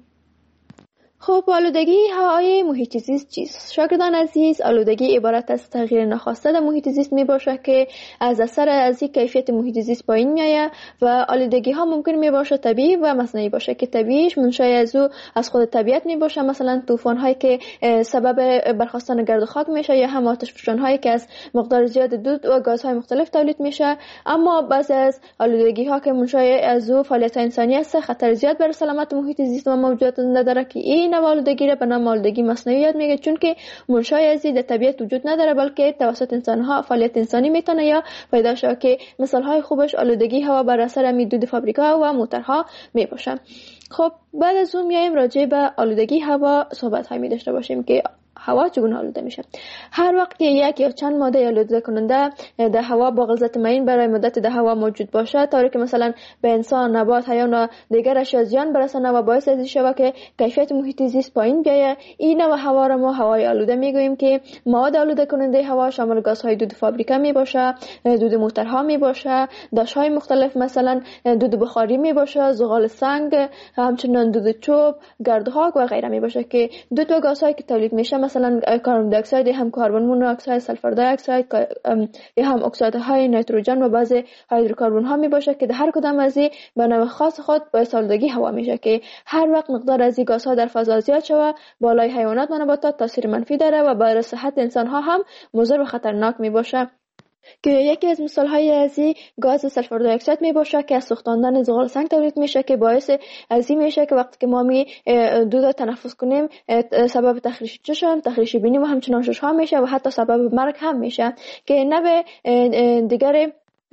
خب آلودگی هوای محیط زیست چیست؟ شاگردان عزیز، آلودگی عبارت از تغییر ناخواسته در محیط زیست می باشه که از اثر از کیفیت محیط زیست پایین میآید و آلودگی ها ممکن می باشه طبیعی و مصنوعی باشه که طبیعیش منشأ از خود طبیعت می باشه، مثلا طوفان هایی که سبب برخاستن گرد و خاک میشه یا هم آتش فشان هایی که از مقدار زیاد دود و گازهای مختلف تولید میشه. اما بعضی از آلودگی ها که منشأ از فعالیت انسانی است خطر زیاد بر سلامت محیط زیست و موجودات زنده داره که این آلودگی را به نام آلودگی مصنوعی یاد میگه، چون که منشأ از در طبیعت وجود نداره بلکه توسط انسان ها فعالیت انسانی میتونه یا پیدا شه که مثال های خوبش آلودگی هوا بر اثر دود فابریکا و موتورها می باشه. خب بعد از اون میایم راجع به آلودگی هوا صحبت های می داشته باشیم که هوا چگونه آلوده میشه. هر وقت که یک یا چند ماده آلوده کننده در هوا با غلظت معین برای مدت در هوا موجود باشه طوری که مثلا به انسان، نبات، حیوان و دیگر اشیا زیان برسانه و باعث از این شود که کیفیت محیط زیست پایین بیاید، این نوع هوا را ما هوای آلوده میگوییم که مواد آلوده کننده هوا شامل گازهای دود فابریکا می باشه، دود موتورها می باشه، داشهای مختلف مثلا دود بخاری می باشه، زغال سنگ، همچنین دود چوب، گرد و خاک و غیره می باشه که دو تا گازهایی که تولید میشه مثلا کربن دی اکساید، هم کربن مونوکساید، سلفر دی اکساید یا هم اکسایدهای نیتروژن و بعضی هیدروکربن ها می باشه که هر کدام از این به نوع خاص خود باعث آلودگی هوا میشه که هر وقت مقدار از این گازها در فضا زیاد شوه بالای حیوانات و نباتات تاثیر منفی داره و برای صحت انسان ها هم مضر و خطرناک می باشه که یکی از مثال های از این گاز سلفر دی اکساید می باشه که از سوختاندن زغال سنگ تولید میشه که باعث از این میشه که وقتی که ما می دود تنفس کنیم سبب تخریش چشم، تخریش بینی و همچنان شش ها میشه و حتی سبب مرگ هم میشه که نوع دیگر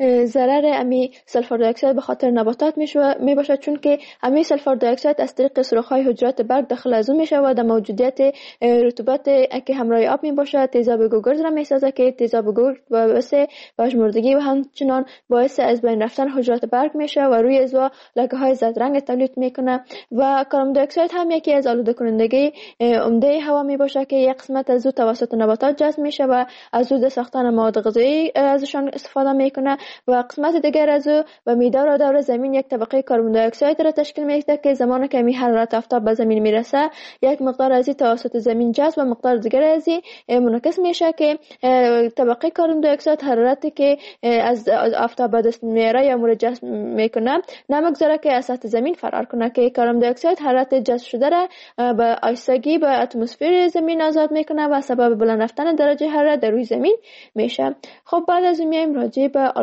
ضرر امی سلفر دی اکساید به خاطر نباتات می باشه، چون که امی سلفر دی اکساید از طریق سوراخ‌های حجرات برگ داخل از اون میشه و در موجودیت رطوبت که همراه آب می باشه تیزاب گوگرد را میسازه که تیزاب گوگرد باعث پژمردگی و همچنان باعث از بین رفتن حجرات برگ میشه و روی ازوا لکه‌های زرد رنگ تولید میکنه. و کربن دی اکساید هم یکی از آلوده کنندگی عمده هوا می باشه که یک قسمت از او توسط نباتات جذب میشه و از او در ساختن مواد غذایی ازشان استفاده میکنه و قسمت دیگر از او و میدار دور زمین یک طبقه کربن دی اکساید را تشکیل میده که زمانی که می حرارت آفتاب به زمین میرسه یک مقدار از این توسط زمین جذب و مقدار دیگر از این منعکس میشه که طبقه کربن دی اکساید حرارتی که از آفتاب به دست میاره یا مورد جذب میکنه نمیگذاره که از سطح زمین فرار کنه که کربن دی اکساید حرارت جذب شده را به آهستگی به اتمسفر زمین آزاد میکنه و سبب بلند رفتن درجه حرارت در روی زمین میشه. خب بعد از میایم راجع به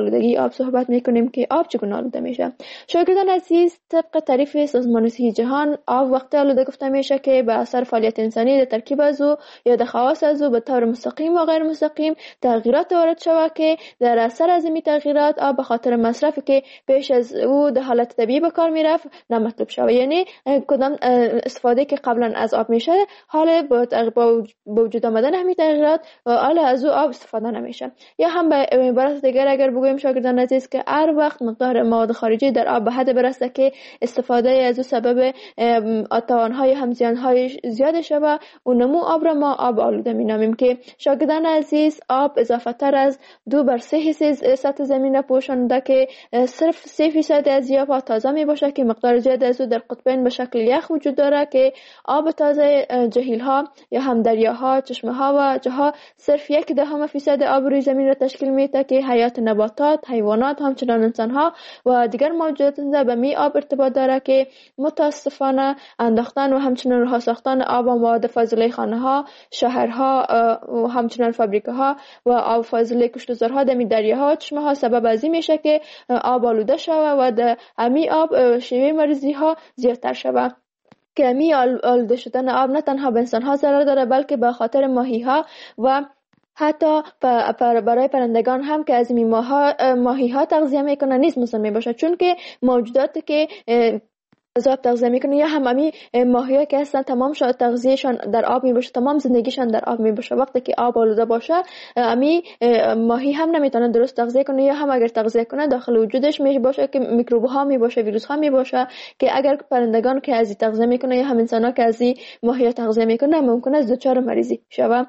آلودگی آب صحبت میکنیم که آب چگونه آلوده میشه. شاگردان عزیز، طبق تعریف سازمان صحی جهان، آب وقتی آلوده گفته میشه که به اثر فعالیت انسانی در ترکیب از او یا در خواص از او به طور مستقیم و غیر مستقیم تغییرات وارد شود که در اثر از این تغییرات آب به خاطر مصرفی که پیش از او در حالت طبیعی به کار میرفت نامطلوب شود. یعنی کدام استفاده که قبلا از آب میشه حال با وجود آمدن همین تغییرات حالا از او آب استفاده نمیشه. یا هم به عبارت دیگر اگر بگوییم شاگردان عزیز که هر وقت مقدار مواد خارجی در آب به حد برسه که استفاده از او سبب توانهای هم زیانهای زیاد شود و نمو آب را ما آب آلوده مینامیم که شاگردان عزیز آب اضافه تر از 2 بر 3 حصه سطح زمین را پوشانده که صرف 3% از آب تازه می باشه که مقدار زیاد از او در قطبین به شکل یخ وجود داره که آب تازه جهیل ها یا هم دریاها، چشمه ها و جاها صرف 0.1% آب روی زمین را تشکیل میده که حیات نباتات، حیوانات، همچنان انسان ها و دیگر موجودات به می آب ارتباط داره که متاسفانه انداختن و همچنان رها ساختن آب و مواد فاضله خانه ها، شهرها و همچنان فابریکه ها و آب فاضله کشتزارها در دریاها و چشمه ها سبب از این میشه که آب آلوده شود و در امی آب شیوع مریضی ها زیادتر شود. که امی آلوده شدن آب نه تنها به انسان ها ضرر داره بلکه به خاطر ماهی ها و حتی برای پرندگان هم که از این ماهی ها تغذیه میکنه نیز مضر میباشه، چون که موجوداتی که از آب تغذیه میکنه یا همه ماهی‌ها که هستن تمام تغذیهشان در آب میباشه، تمام زندگیشان در آب میباشه. وقتی که آب آلوده باشه امی ماهی هم نمیتونه درست تغذیه کنه یا هم اگر تغذیه کنه داخل وجودش میباشه که میکروب ها میباشه، ویروس ها میباشه که اگر پرندگان که از تغذیه میکنه یا هم انسان که از ماهی تغذیه میکنه ممکنه از دچار مریضی شوه.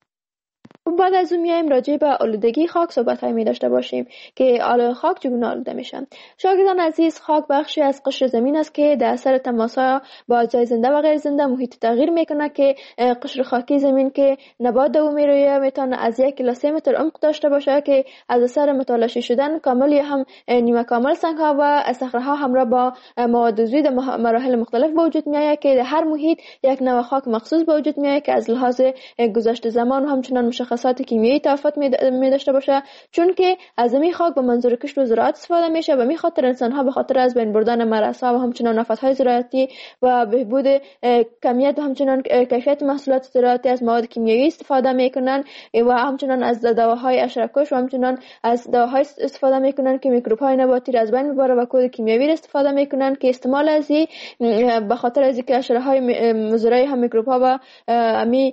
بعد از اون میایم راجع به آلودگی خاک صحبت می داشته باشیم که خاک چگونه آلوده میشه. شاگردان عزیز، خاک بخشی از قشر زمین است که در اثر تماس‌ها با اجزای زنده و غیر زنده محیط تغییر میکنه که قشر خاکی زمین که نبات دو میرویه میتونه از 1 الی 3 متر عمق داشته باشه که از اثر متلاشی شدن کامل یا هم نیمه کامل سنگ‌ها و صخره‌ها همراه با مواد عضوی در مراحل مختلف به وجود میآید که در هر محیط یک نوع خاک مخصوص به وجود میآید که از لحاظ گذشت زمان و همچنان مشخصات کیمیایی تفاوت می داشته باشه، چون که از این خاک به منظور کشت و زراعت استفاده میشه. به می خاطر انسان ها به خاطر از بین بردن مرزها و همچنان آفت‌های زراعتی و بهبود کمیت و همچنان کیفیت محصولات زراعتی از مواد کیمیایی استفاده میکنن و همچنان از دواهای حشره‌کش و همچنان از دواهای استفاده میکنن که میکروب های نباتی را از بین میبره و کود کیمیایی را استفاده میکنن که استعمال از به خاطر از اینکه حشره‌های مضر هم میکروب ها و امی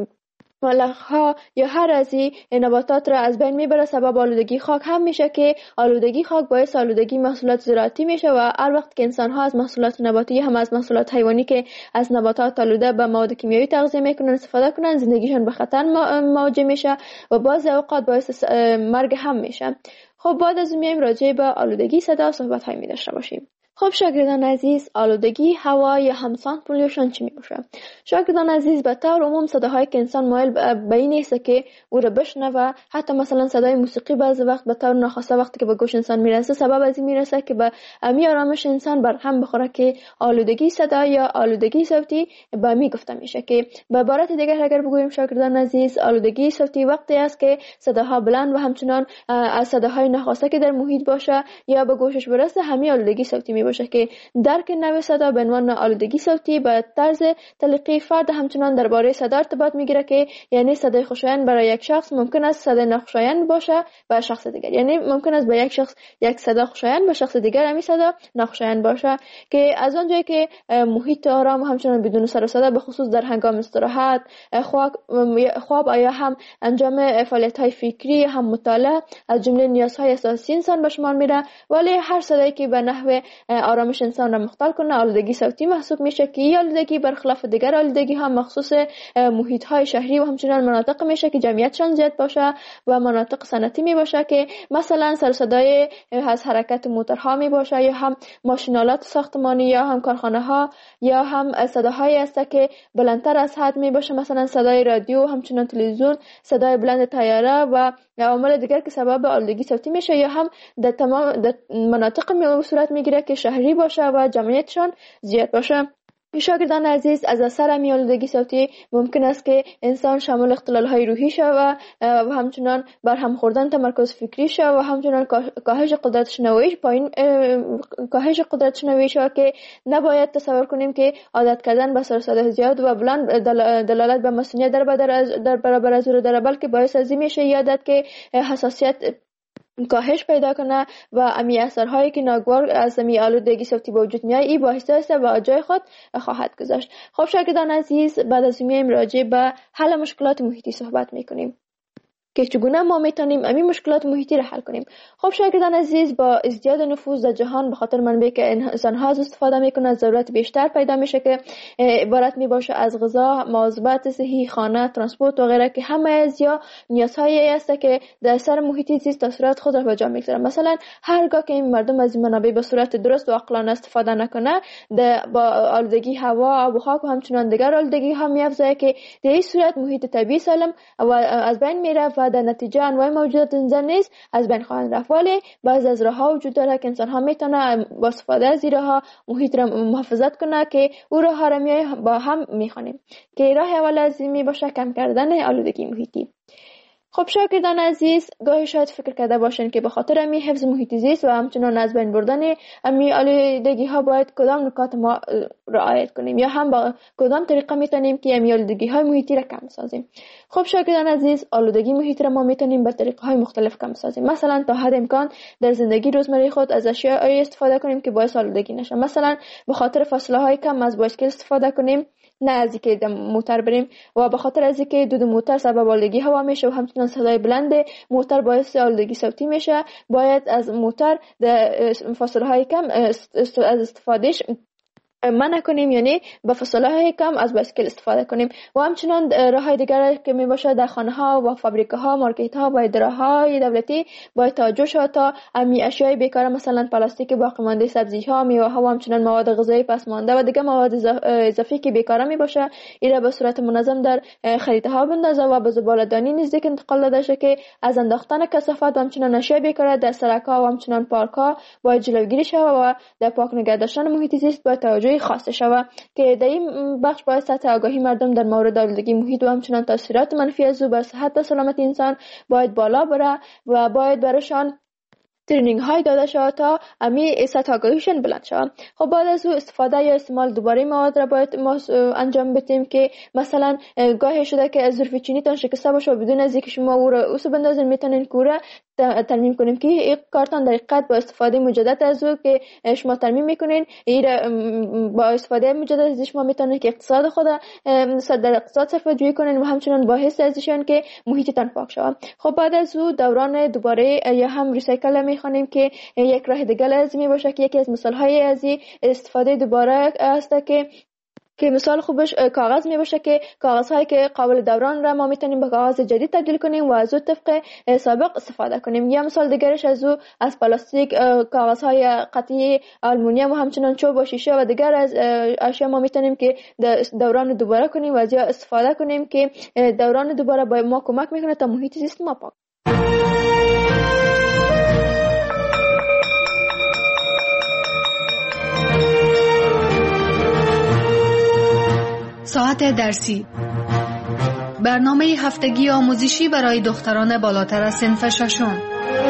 ملخ‌ها یا هر از این نباتات را از بین میبره. سبب آلودگی خاک هم میشه که آلودگی خاک باعث آلودگی محصولات زراعتی میشه و هر وقت که انسان ها از محصولات نباتی هم از محصولات حیوانی که از نباتات آلوده به مواد کیمیایی تغذیه میکنن استفاده کنن، زندگیشان به خطر مواجه میشه و بعضی اوقات باعث مرگ هم میشه. خب بعد از اون میایم راجع به آلودگی صدا صحبت های می داشته باشیم. خب شاگردان عزیز، آلودگی هوا یا هم ساوند پولیوشن چی میشه؟ شاگردان عزیز، به طور عموم صداهایی که انسان مایل به این است که او را بشنوه، حتی مثلا صدای موسیقی بعضی وقت به طور ناخواسته وقتی که به گوش انسان میرسه سبب از این میرسه که به امی آرامش انسان بر هم بخوره که آلودگی صدا یا آلودگی صوتی به می گفته میشه. که به عبارت دیگر اگر بگوییم شاگردان عزیز، آلودگی صوتی وقتی است که صداها بلند و همچنان از صداهای ناخواسته که در محیط باشه یا به گوشش برسه همین آلودگی صوتی باشه که درک نوع صدا به عنوان آلودگی صوتی به طرز تلقی فرد همچنان درباره صدا ارتباط میگیره که یعنی صدای خوشایند برای یک شخص ممکن است صدای ناخوشایند باشه به شخص دیگر. یعنی ممکن است به یک شخص یک صدا خوشایند به شخص دیگر همین صدا ناخوشایند باشه که از اونجایی که محیط آرام همچنان بدون سر و صدا به خصوص در هنگام استراحت، خواب یا هم انجام فعالیت‌های فکری هم مطالعه از جمله نیازهای اساسی انسان به شمار میره، ولی هر صدایی که به نحو آرامش انسان را مختل کنه آلودگی صوتی محسوب میشه که این آلودگی برخلاف دیگر آلودگی ها مخصوص محیط های شهری و همچنان مناطق میشه که جمعیتشان زیاد باشه و مناطق صنعتی می باشه که مثلا سر صدای از حرکت موتورها می باشه یا هم ماشینالات ساختمانی یا هم کارخانه ها یا هم صداهایی است که بلندتر از حد می باشه، مثلا صدای رادیو، همچنان تلویزیون، صدای بلند طیاره و عوامل دیگر که سبب آلودگی صوتی میشه یا هم در تمام مناطق صورت میگیره که شهری باشه و جمعیتشان زیاد باشه. شاگردان عزیز، از اثر آلودگی صوتی ممکن است که انسان شامل اختلال‌های روحی شود و همچنان بر هم خوردن تمرکز فکری شود و همچنان کاهش قدرت شنوایی شود که نباید تصور کنیم که عادت کردن به سر صدا زیاد و بلند دلالت به مسئولیت در برابر از او داره، بلکه باعث از این میشه یادت که حساسیت کاهش پیدا کنه و امی اثرهایی که ناگوار از امی آلودگی صوتی به وجود میاد ای باعث است و جای خود خواهد گذاشت. خب شاگردان عزیز، بعد از این راجع به حل مشکلات محیطی صحبت میکنیم که چگونه ما میتونیم امی مشکلات محیطی را حل کنیم. خب شاگردان عزیز، با ازدیاد نفوذ در جهان به خاطر منابعی که انسان‌ها از استفاده میکنند ضرورت بیشتر پیدا میشه که عبارت میباشه از غذا، مواظبت صحی، خانه، ترانسپورت و غیره که همه از یا نیازهایی است که در اثر محیطی زیست در صورت خود را به جا میگذارند. مثلا هرگاه که مردم از این منابع به صورت درست و عاقلانه استفاده نکنه با آلودگی هوا، آب و خاک و همچنان دیگر آلودگی ها میافزاید که در این صورت محیط طبیعی سالم و از بین میره و در نتیجه انواع موجودات زنده نیز از بین خواهند رفت. ولی بعضی از راه‌ها وجود داره که انسان ها میتونه با استفاده از این راه‌ها محیط را محافظت کنه که او راه‌ها را با هم میخوانیم که راه اول از این میباشه کم کردن آلودگی محیطی. خب شاگردان عزیز، گاهی شاید فکر کرده باشین که به خاطر امی حفظ محیط زیست و همچنان از بین بردن امی آلودگی ها باید کدام نکات ما رعایت کنیم یا هم با کدام طریقه میتونیم که امی آلودگی های محیطی را کم سازیم. خب شاگردان عزیز، آلودگی محیط را ما میتونیم به طریقه های مختلف کم سازیم. مثلا تا حد امکان در زندگی روزمره خود از اشیاء استفاده کنیم که باعث آلودگی نشه. مثلا به خاطر فاصله های کم از بایسکل استفاده کنیم، نه از اینکه موتور بریم، و به خاطر از اینکه دود موتور سبب آلودگی هوا میشه و همچنان صدای بلند موتور باعث آلودگی صوتی میشه، باید از موتور در فاصله های کم از استفادهش منع کنیم، یعنی به فاصله های کم از بایسکل استفاده کنیم. و همچنان راه های دیگر که می باشه در خانه ها و فابریکه ها، مارکت ها و اداره های دولتی باید توجه شود تا امی اشیای بیکار مثلا پلاستیک باقی مانده، سبزی ها، میوه ها و همچنان مواد غذایی پس مانده و دیگر مواد اضافی که بیکار می باشه اینا به صورت منظم در خریطه ها بندازه و به زباله‌دانی نزدیک انتقال داده شه که از انداختن کثافت و همچنان اشیای بیکار در سرک ها و همچنان پارک ها باید جلوگیری شود و در پاک نگه داشتن محیط زیست باید توجه خاص شود که در این بخش باید سطح آگاهی مردم در مورد آلودگی محیط و همچنان تاثیرات منفی از او بر صحت و سلامت انسان باید بالا بره و باید برایشان ترینینگ های داده شود تا امی سطح آگاهیشون بلند شود. خب بعد از او استفاده یا استعمال دوباره مواد را باید ما انجام بدیم که مثلا گاهی شده که ظرف چینی تان شکسته باشه و بدون از اینکه شما او را اوسو بندازین میتونین کوره ترمیم کنیم که این کارتان در حقیقت با استفاده مجدد از او که شما ترمیم میکنین با استفاده مجدد از شما میتونین که اقتصاد خود در اقتصاد صرفه جویی کنین و همچنان باعث ازشون که محیطتان پاک شود. خب بعد از او دوران دوباره یا هم ریسایکل میخوانیم که یک راه دیگه لازمی باشه که یکی از مثال های از استفاده دوباره است که مثال خوبش کاغذ می باشه که کاغذ هایی که قابل دوران را ما میتونیم به کاغذ جدید تبدیل کنیم و از او طبق سابق استفاده کنیم. یا مثال دیگرش از پلاستیک، کاغذ های قطعی آلومینیوم و همچنان چوب و شیشه و دیگر از اشیا ما میتونیم که دوران دوباره کنیم و از یا استفاده کنیم که دوران دوباره به ما کمک میکنه تا محیط زیست ما پاک. ساعت درسی، برنامه هفتگی آموزشی برای دختران بالاتر از صنف ششم.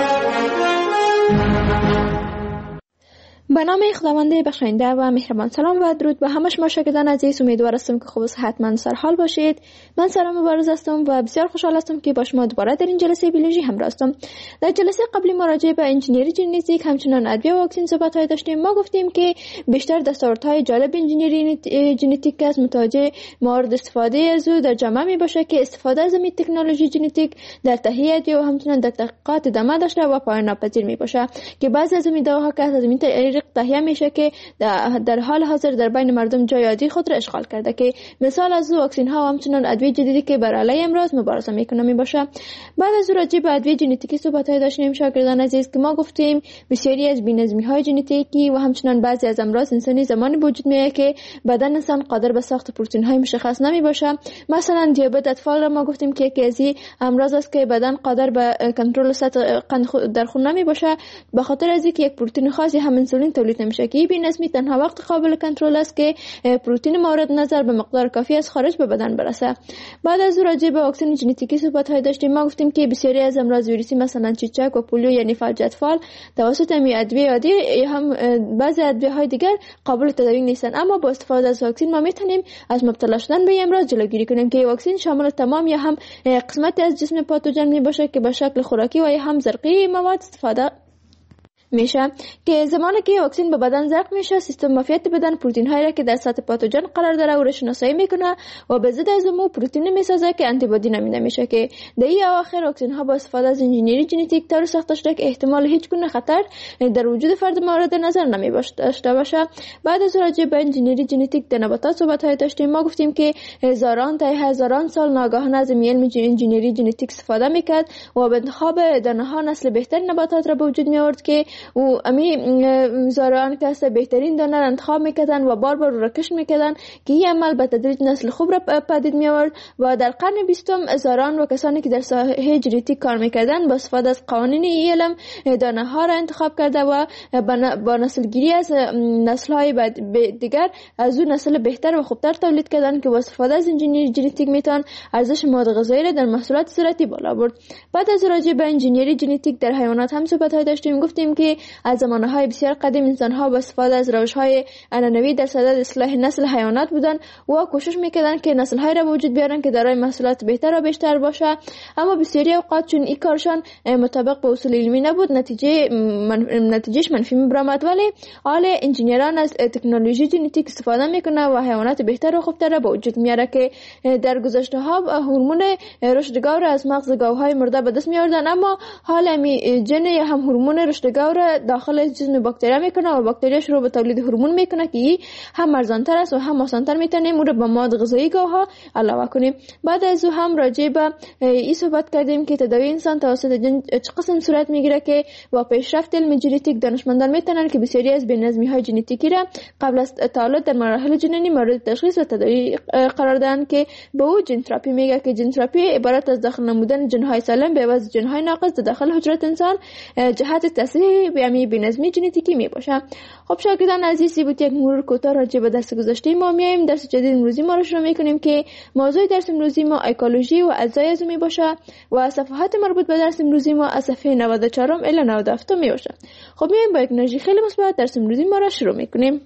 به نام خداوند بخشاینده و مهربان. سلام و درود به همه شما شاگردان عزیز. امیدوار هستم که خوب و صحتمند سر حال باشید. من سارا مبارز هستم و بسیار خوشحال هستم که با شما دوباره در این جلسه بیولوژی همراه هستم. در جلسه قبلی ما راجع به انجینری ژنتیک همچنین ادویه و واکسن صحبت داشتیم. ما گفتیم که بیشتر دستاوردهای جالب انجینری ژنتیک از متوجه مورد استفاده از او در جامعه می باشه که استفاده از این تکنولوژی ژنتیک در تهیه ادویه و همچنین در تحقیقات ادامه داشته و پایان ناپذیر می باشه که بعضی از این دواها که از این تهیه میشه که در حال حاضر در بین مردم جای عادی خود را اشغال کرده که مثال از واکسن ها و همچنین ادویه جدیدی که بر علیه امراض مبارزه میکنه می باشه. بعد از راجع به ادویه ژنتیکی صحبت داشتیم شاگردان عزیز که ما گفتیم بسیاری از بی‌نظمی های ژنتیکی و همچنین بعضی از امراض انسانی زمانی وجود میاد که بدن انسان قادر به ساخت پروتئین های مشخص نمی باشه. مثلا دیابت اطفال را ما گفتیم که یکی از امراض است که بدن قادر به کنترل سطح قند در خون نمی باشه به خاطر از اینکه یک پروتئین خاصی هم انسولین هورمون تولید نمیشه که این بی‌نظمی تنها وقت قابل کنترل است که پروتئین مورد نظر به مقدار کافی از خارج به بدن برسه. بعد از راجع به واکسن ژنتیکی صحبت‌های داشتیم. ما گفتیم که بسیاری از امراض ویروسی مثلا چیچک و پولیو یعنی فلج اطفال توسط ادویه عادی هم بعضی ادویه‌های دیگر قابل تداوی نیستند، اما با استفاده از واکسن ما میتونیم از مبتلا شدن به امراض جلوگیری کنیم که واکسن شامل تمام یا هم قسمتی از جسم پاتوژن میباشه که به شکل خوراکی و یا هم زرقی مواد استفاده میشه که زمانی که واکسن به بدن زرق میشه سیستم معافیت بدن پروتئین هایی را که در سطح پاتوژن قرار داره او را شناسایی میکنه و به ضد از اون پروتئین میسازه که آنتی بادی نامیده میشه که در این اواخر واکسن ها با استفاده از انجینری ژنتیک طور ساخته شده که احتمال هیچ گونه خطر در وجود فرد مورد نظر نمیداشته باشه. بعد از راجع به انجینری ژنتیک در نباتات صحبت های داشتیم. ما گفتیم که هزاران سال ناگهان از علم انجینری ژنتیک استفاده میکرد و به انتخاب دانه ها نسل بهترین نباتات را به وجود می آورد که و امی زارعان که بهترین دانه را انتخاب میکردن و بار رو کش میکردن که این عمل به تدریج نسل خوب را پدید می آورد و در قرن 20 زارعان و کسانی که در ساحه ژنتیک کار میکردن با استفاده از قوانین علم دانه ها را انتخاب کرده و با نسل گیری از نسل های دیگر از اون نسل بهتر و خوبتر تولید کردن که با استفاده از انجینری ژنتیک میتونن ارزش مواد غذایی را در محصولات زراعتی بالا برد. بعد از راجع به انجینری ژنتیک در حیوانات هم صحبت های داشتیم. گفتیم که از زمانهای بسیار قدیم انسان‌ها با استفاده از روش‌های عنعنوی در صدد اصلاح نسل حیوانات بودن و کوشش می‌کردند که نسل‌های را به وجود بیارن که دارای محصولات بهتر و بیشتر باشه، اما بسیاری اوقات چون این کارشان مطابق با اصول علمی نبود نتیجهش منفی می‌برآمد. ولی حالا انجینران از تکنولوژی ژنتیک استفاده می‌کنن و حیوانات بهتر و خوبتر را به وجود میاره که در گذشته‌ها هورمون رشد گاو را از مغز گاوهای مرده به دست می‌آوردن، اما حالا می ژن یا هم هورمون رشد گاو را داخل جسم باکتریا میکنه و باکتریا شروع به تولید هورمون میکنه که هم ارزان‌تر است و هم آسان‌تر میتونیم اون رو به مواد غذایی گاوها علاوه کنیم. بعد از او هم راجع به این صحبت کردیم که تداوی انسان توسط جن چه قسم صورت میگیره که با پیشرفت علم ژنتیک دانشمندان میتونن که بسیاری از بی‌نظمی‌های ژنتیکی را قبل از تولد در مراحل جنینی مورد تشخیص و تداوی قرار دهند که به او ژن تراپی میگه که ژن تراپی عبارت از داخل نمودن ژن‌های سالم به عوض ژن‌های ناقص در داخل حجره انسان جهت تصحیح بی‌نظمی ژنتیکی می باشه. خب شاگردان عزیزی بود یک مرور کوتاه راجع به درس گذشته ما میایم درس جدید امروزی ما رو شروع میکنیم که موضوع درس امروزی ما اکولوژی و اجزای از می باشه و صفحات مربوط به درس امروزی ما از صفحه 94 الی 97 می باشه. خب میایم با یک انرژی خیلی مثبت درس امروزی ما رو شروع میکنیم.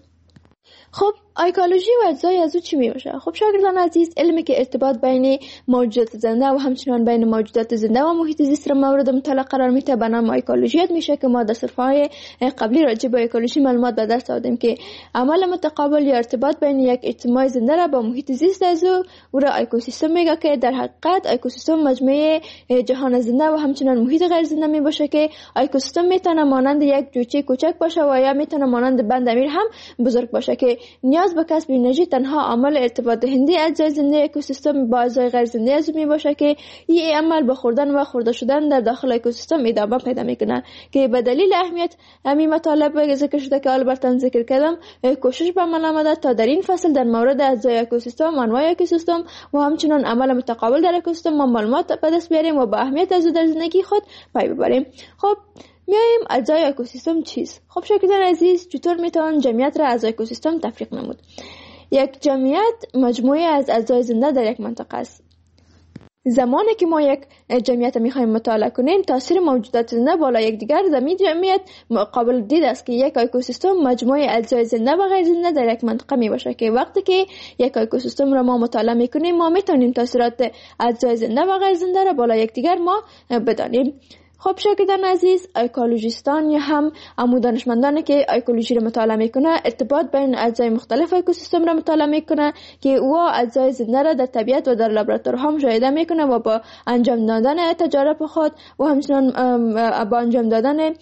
خب ایکولوژی و اجزای از او چی می باشه؟ خب شاگردان عزیز، علمی که ارتباط بین موجودات زنده و همچنان بین موجودات زنده و محیط زیست را مورد مطالعه قرار میده به نام ایکولوژی میشه که ما در صفحه‌های قبلی راجع به ایکولوژی معلومات به دست آوردیم که عمل متقابل یا ارتباط بین یک اجتماع زنده را با محیط زیست از او را اکوسیستم میگه که در حقیقت اکوسیستم مجموعه جهان زنده و همچنان محیط غیر زنده می باشه که اکوسیستم میتونه مانند یک جوجه کوچک باشه و یا میتونه مانند بند امیر هم بزرگ باشه که نیاز به کسب انرژی تنها عامل ارتباط دهنده اجزای زنده اکوسیستم با اجزای غیر زنده از می باشه که این عمل به خوردن و خورده شدن در داخل اکوسیستم ادامه پیدا میکنه که به دلیل اهمیت همین مطالب ذکر شده که آلبرتن ذکر کردم کوشش به عمل آمده تا در این فصل در مورد اجزای اکوسیستم، انواع اکوسیستم و همچنان عمل متقابل در اکوسیستم ما معلومات به دست بیاریم و با اهمیت از در زندگی خود پی ببریم. خب میایم اجزای اکوسیستم چیست؟ خب شاگردان عزیز، چطور میتوان جمعیت را از اکوسیستم تفریق نمود؟ یک جمعیت مجموعه از اجزای زنده در یک منطقه است. زمانی که ما یک جمعیت میخوایم مطالعه کنیم، تاثیر موجودات زنده بالا یکدیگر در این جمعیت قابل دید است که یک اکوسیستم مجموعه اجزای زنده و غیر زنده در یک منطقه می باشه که وقتی که یک اکوسیستم را ما مطالعه میکنیم ما میتونیم تاثیرات اجزای زنده و غیر زنده را بالا یکدیگر ما بدانیم. خب شاگردان عزیز، ایکولوژیستان یا هم دانشمندانی که ایکولوژی را مطالعه میکنه ارتباط بین اجزای مختلف اکوسیستم را مطالعه میکنه که او اجزای زنده را در طبیعت و در لابراتوارها مشاهده میکنه و با انجام دادن تجارب خود و همچنان با انجام دادن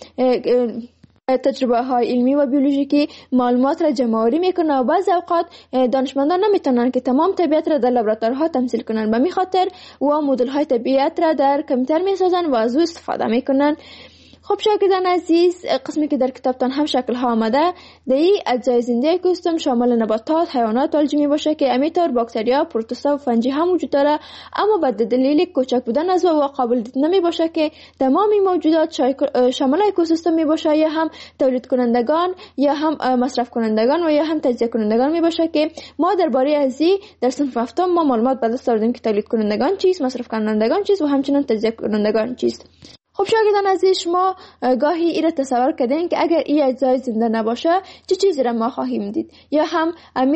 تجربه های علمی و بیولوژیکی معلومات را جمع‌آوری میکنه و بعضی اوقات دانشمندان نمیتونن که تمام طبیعت را در لابراتوارها تمثیل کنن. به همین خاطر و مدل های طبیعت را در کامپیوتر میسازن و از او استفاده میکنن. خب شاگردان عزیز، قسمی که در کتابتان هم شکل ها آمده در این اجزای زنده اکوسیستم شامل نباتات، حیوانات الجی می باشه که امیطور باکتریا، پروتوزوا و فنجی هم وجود داره، اما به دلیل کوچک بودن از و قابل دید نمی باشه که تمامی موجودات شامل اکوسیستم می باشه، یا هم تولید کنندگان یا هم مصرف کنندگان و یا هم تجزیه کنندگان می باشه که ما درباره ازی در صنف هفتم ما معلومات به دست آوردیم که تولید کنندگان چیست، مصرف کنندگان چیست و همچنین تجزیه کنندگان چیست. خب شاگردان عزیز، شما گاهی این را تصور کردین که اگر این اجزای زنده نباشه چه چیزی را ما خواهیم دید، یا هم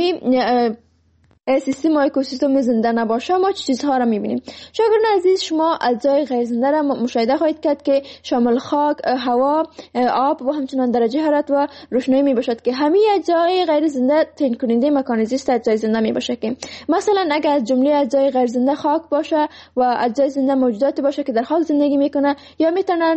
سیستم اکوسیستم زنده نباشه ما چه چیزها را میبینیم. شاگردان عزیز، شما اجزای غیر زنده را مشاهده خواهید کرد که شامل خاک، هوا، آب و همچنان درجه حرارت و روشنایی میباشد که همه اجزای غیر زنده تعیین کننده مکان زیست اجزای زنده میباشه. که مثلا اگر از جمله اجزای غیر زنده خاک باشه و اجزای زنده موجوداتی باشه که در خاک زندگی میکنه یا میتونن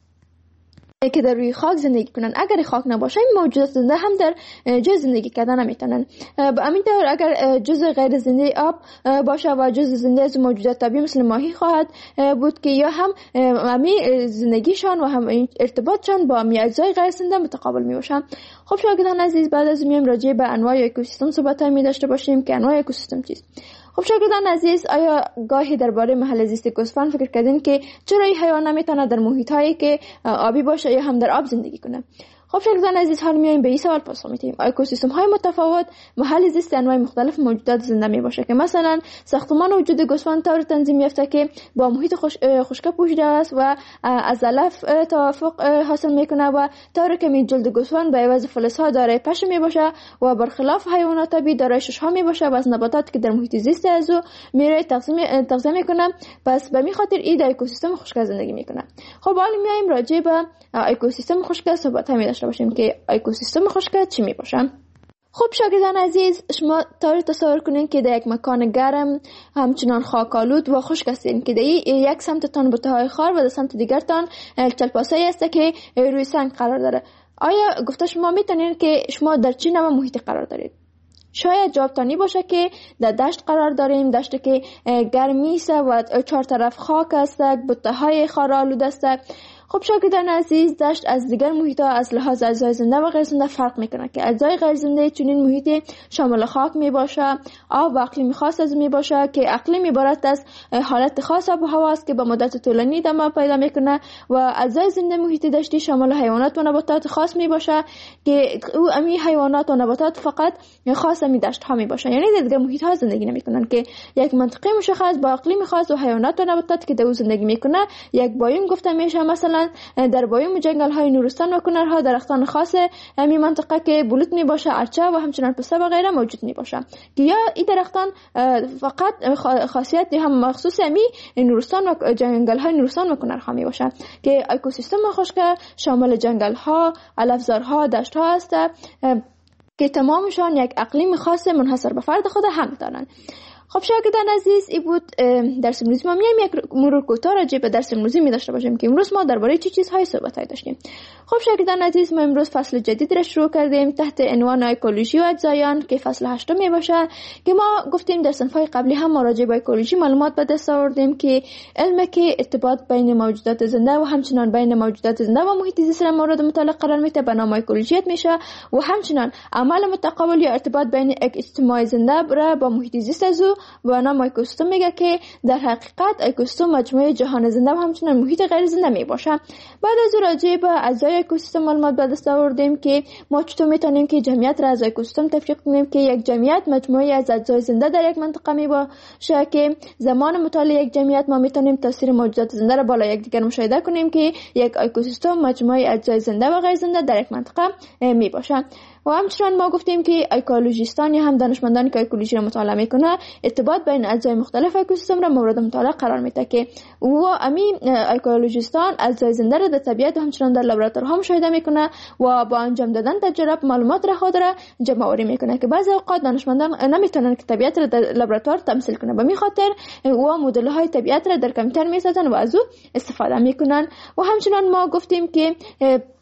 که در روی خاک زندگی کنن، اگر خاک نباشه این موجودات زنده هم در جز زندگی کردن نمیتونن. همین طور اگر جزء غیر زنده آب باشه و جزء زنده از موجودات طبیعی مثل ماهی خواهد بود که یا هم همی زندگیشان و هم ارتباطشان با اجزای غیر زنده متقابل میباشن. خب شاگردان عزیز، بعد از میایم راجع به انواع اکوسیستم صحبت می داشته باشیم که انواع اکوسیستم چیست. خب شاگردان عزیز، آیا گاهی درباره محل زیست گوسفند فکر کردین که چرا این حیوان نمیتونه در محیط هایی که آبی باشه یا هم در آب زندگی کنه؟ خب شاگردان عزیز، حال میایم به این سوال پاسخ میدیم. اکوسیستم های متفاوت محل زیست انواع مختلف موجودات زنده می باشه که مثلا ساختمان وجود گوسفند طور تنظیم یافته که با محیط خشک پوشیده است و از علف توافق حاصل میکنه و طور که جلد گوسفند به عوض فلز ها دارای پشه می باشه و برخلاف حیوانات طبیعی دارای شش ها می باشه و از نباتات که در محیط زیست از او میره تغذیه میکنه. پس به می خاطر این در اکوسیستم خشک زندگی میکنه. خب حالا میایم راجع به اکوسیستم خشک صحبت داشته باشیم که اکوسیستم خشک چی می باشه. خب شاگردان عزیز، شما طور تصور کنین که در یک مکان گرم همچنان خاکالود و خشک هستین که در یک سمت تان بوته‌های خار و در سمت دیگر تان چلپاسایی است که روی سنگ قرار داره. آیا گفته شما میتونین که شما در چه نوع محیطی قرار دارید؟ شاید جوابتانی باشه که در دشت قرار داریم، دشت که گرمی است و چهار طرف خاک است، بوته‌های خارآلود است. خب شاگردان عزیز، دشت از دیگر محیط‌ها از لحاظ اجزای زنده و غیر زنده فرق میکنه که اجزای غیر زنده چنین محیطی شامل خاک میباشه، آب و اقلیم خاص از میباشه که اقلیم عبارت از حالت خاص آب و هوا است که با مدت طولانی ادامه پیدا میکنه و اجزای زنده محیط دشتی شامل حیوانات و نباتات خاص میباشه که امی حیوانات و نباتات فقط خاص امی دشت ها میباشه، یعنی در دیگر محیط ها زندگی نمیکنن که یک منطقه مشخص با اقلیم خاص و حیوانات و نباتات که در زندگی میکنه یک بایوم گفته میشه. مثلا در بایوم جنگل های نورستان و کنرها درختان خاص همین منطقه که بلوط می باشه، ارچه و همچنان پسته و غیره موجود می باشه که یا این درختان فقط خاصیت هم مخصوص همین نورستان و جنگل های نورستان و کنرها می باشه که اکوسیستم خشک شامل جنگل ها، علفزارها، دشت ها است که تمامشان یک اقلیم خاص منحصر به فرد خود هم دارند. خب شاگردان عزیز، این بود درس امروزی ما. میایم یک مرور کوتاه راجع به درس امروزی می داشته باشیم که امروز ما درباره چه چیزهای صحبت داشتیم. خب شاگردان عزیز، ما امروز فصل جدید را شروع کردیم تحت عنوان اکولوژی و اجزایان که فصل 8 می باشه که ما گفتیم در صنف‌های قبلی هم ما راجع به اکولوژی معلومات به دست آوردیم که علمی که ارتباط بین موجودات زنده و همچنان بین موجودات زنده و محیط زیست را مورد مطالعه قرار میده به نام اکولوژیت میشه و همچنان عمل متقابل یا ارتباط بین اجتماع زنده را با محیط زیست از و نام اکوسیستم میگه که در حقیقت اکوسیستم مجموعه جهان زنده و همچنین محیط غیر زنده می باشه. بعد از راجع به اجزای اکوسیستم معلومات به دست آوردیم که ما چطور میتونیم که جمعیت را از اکوسیستم تفکیک کنیم که یک جمعیت مجموعه از اجزای زنده در یک منطقه می باشه که زمان مطالعه یک جمعیت ما میتونیم تاثیر موجودات زنده را بالا یکدیگر مشاهده کنیم که یک اکوسیستم مجموعه اجزای زنده و غیر زنده در یک منطقه می باشه. و همچنان ما گفتیم که اکولوژیستان یا هم دانشمندانی که اکولوژی را مطالعه میکنه ارتباط بین اجزای مختلف اکوسیستم را مورد مطالعه قرار میده که و همین اکولوژیستان اجزای زنده را در طبیعت و همچنان در لابراتوارها مشاهده میکنه و با انجام دادن تجربه معلومات را خود را جمع آوری میکنه که بعضی اوقات دانشمندان نمیتونن که طبیعت را در لابراتوار تمثیل کنه، به همین خاطر و مدل های طبیعت را در کامپیوتر میسازن و از او استفاده میکنن. و همچنان ما گفتیم که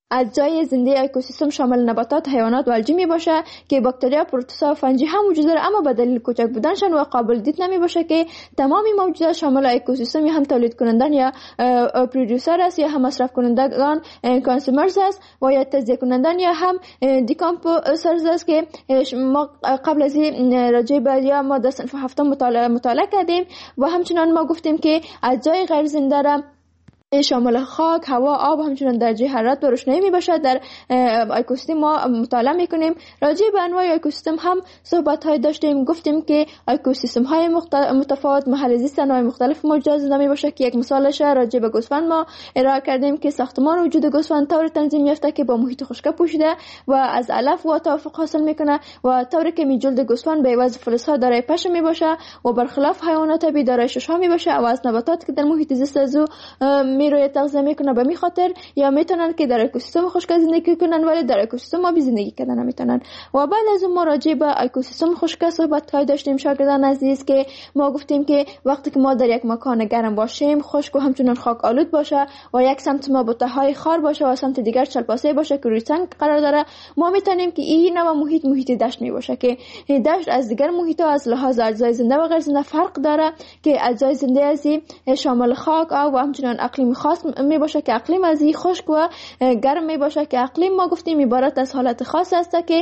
اجزای زنده اکوسیستم شامل نباتات، حیوانات و الجی می باشه که باکتریا، پروتوزوا و فنجی هم وجود داره، اما به دلیل کوچک بودنشان و قابل دید نمی باشه که تمامی موجودات شامل اکوسیستم هم تولید کنندگان یا پرودوسر است یا هم مصرف کنندگان کانسومرز است و یا تجزیه کنندگان یا هم دیکامپوزرز است که ما قبل از این راجع به یا ما در صنف هفتم مطالعه کردیم و همچنان ما گفتیم که اجزای غیر زنده را شامل خاک، هوا، آب و همچنان درجه حرارت و روشنایی می باشد. در اکوسیستم ما مطالعه می کنیم. راجع به انواع اکوسیستم هم صحبت های داشتیم. گفتیم که اکوسیستم های متفاوت محل زیست انواع مختلف موجودات زنده می باشه که یک مثالش راجع به گوسفند ما ارائه کردیم که ساختمان وجود گوسفند طور تنظیم یافته که با محیط خشک پوشیده و از علف و توافق حاصل میکنه و طوری که جلد گوسفند به عوض فلز ها دارای پشم می باشه و برخلاف حیوانات طبیعی دارای شش ها می باشه و از نباتات که در محیط زیست از میروی تغذیه میکنه به می خاطر یا میتونن که در اکوسیستم خشک زندگی کنن ولی در اکوسیستم آبی زندگی کردن نمیتونن. و بعد از اون ما راجع به اکوسیستم خشک صحبت های داشتیم شاگردان عزیز که ما گفتیم که وقتی که ما در یک مکان گرم باشیم، خشک و همچنان خاک آلود باشه و یک سمت ما بوته های خار باشه و سمت دیگر چلپاسه باشه که روی سنگ قرار داره، ما میتونیم که این نوع محیط دشت می باشه که دشت از دیگر محیط ها از لحاظ اجزای زنده و غیر زنده فرق داره که اجزای زنده از شامل خاک، آب و همچنان اقلیم خاص می باشه که اقلیم از این خشک و گرم می باشه که اقلیم ما گفتیم عبارت از حالت خاص است که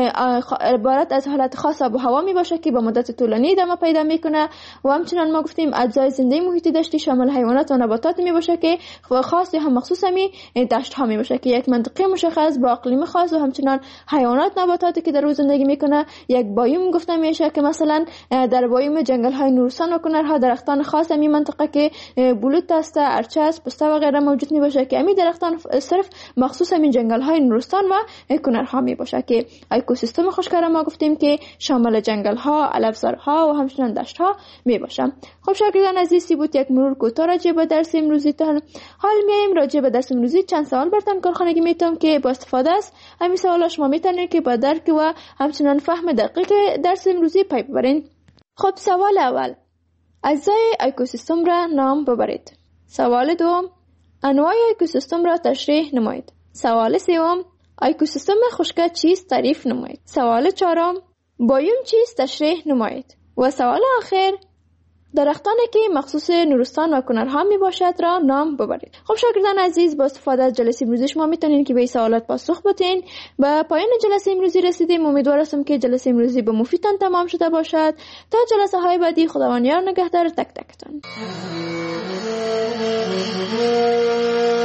عبارت از حالت خاص آب و هوا می باشه که به مدت طولانی ادامه پیدا میکنه و همچنان ما گفتیم اجزای زنده محیط دشتی شامل حیوانات و نباتات می باشه که خاص یا هم مخصوص می دشت ها می باشه که یک منطقه مشخص با اقلیم خاص و همچنان حیوانات نباتاتی که در او زندگی میکنه. یک بایوم گفته میشه که مثلا در بایوم جنگل های نورستان و کنرها درختان خاص می منطقه که بلوط است، ارچه است، پسته و غیره موجود می باشه که امی درختان صرف مخصوص همین جنگل های نورستان و کنرها می باشه که اکوسیستم خشک را ما گفتیم که شامل جنگل ها، علفزارها و همچنان دشت ها می باشه. خب شاگردان عزیز بود یک مرور کوتاه راجع به درس امروزیتان. حال میایم راجع به درس امروزی چند سوال براتون کارخانگی میتونم که با استفاده از همین سوالا شما میتونید که با درک و همچنان فهم دقیق درس امروزی پی ببرین. خب سوال اول، اجزای اکوسیستم را نام ببرید. سوال دوم، انواع اکوسیستم را تشریح نمایید. سوال سوم، اکوسیستم خشک چیست تعریف نمایید. سوال چهارم، بایوم چیست تشریح نمایید. و سوال آخر، درختانی که مخصوص نورستان و کنرها می باشد را نام ببرید. خب شاگردان عزیز با استفاده از جلسه امروزی شما میتونین که به این سوالات پاسخ بدین. به پایان جلسه امروزی رسیدیم. امیدوار هستم که جلسه امروزی به مفیدتان تمام شده باشد. تا جلسه های بعدی خداوند یار نگهدار تک تکتان.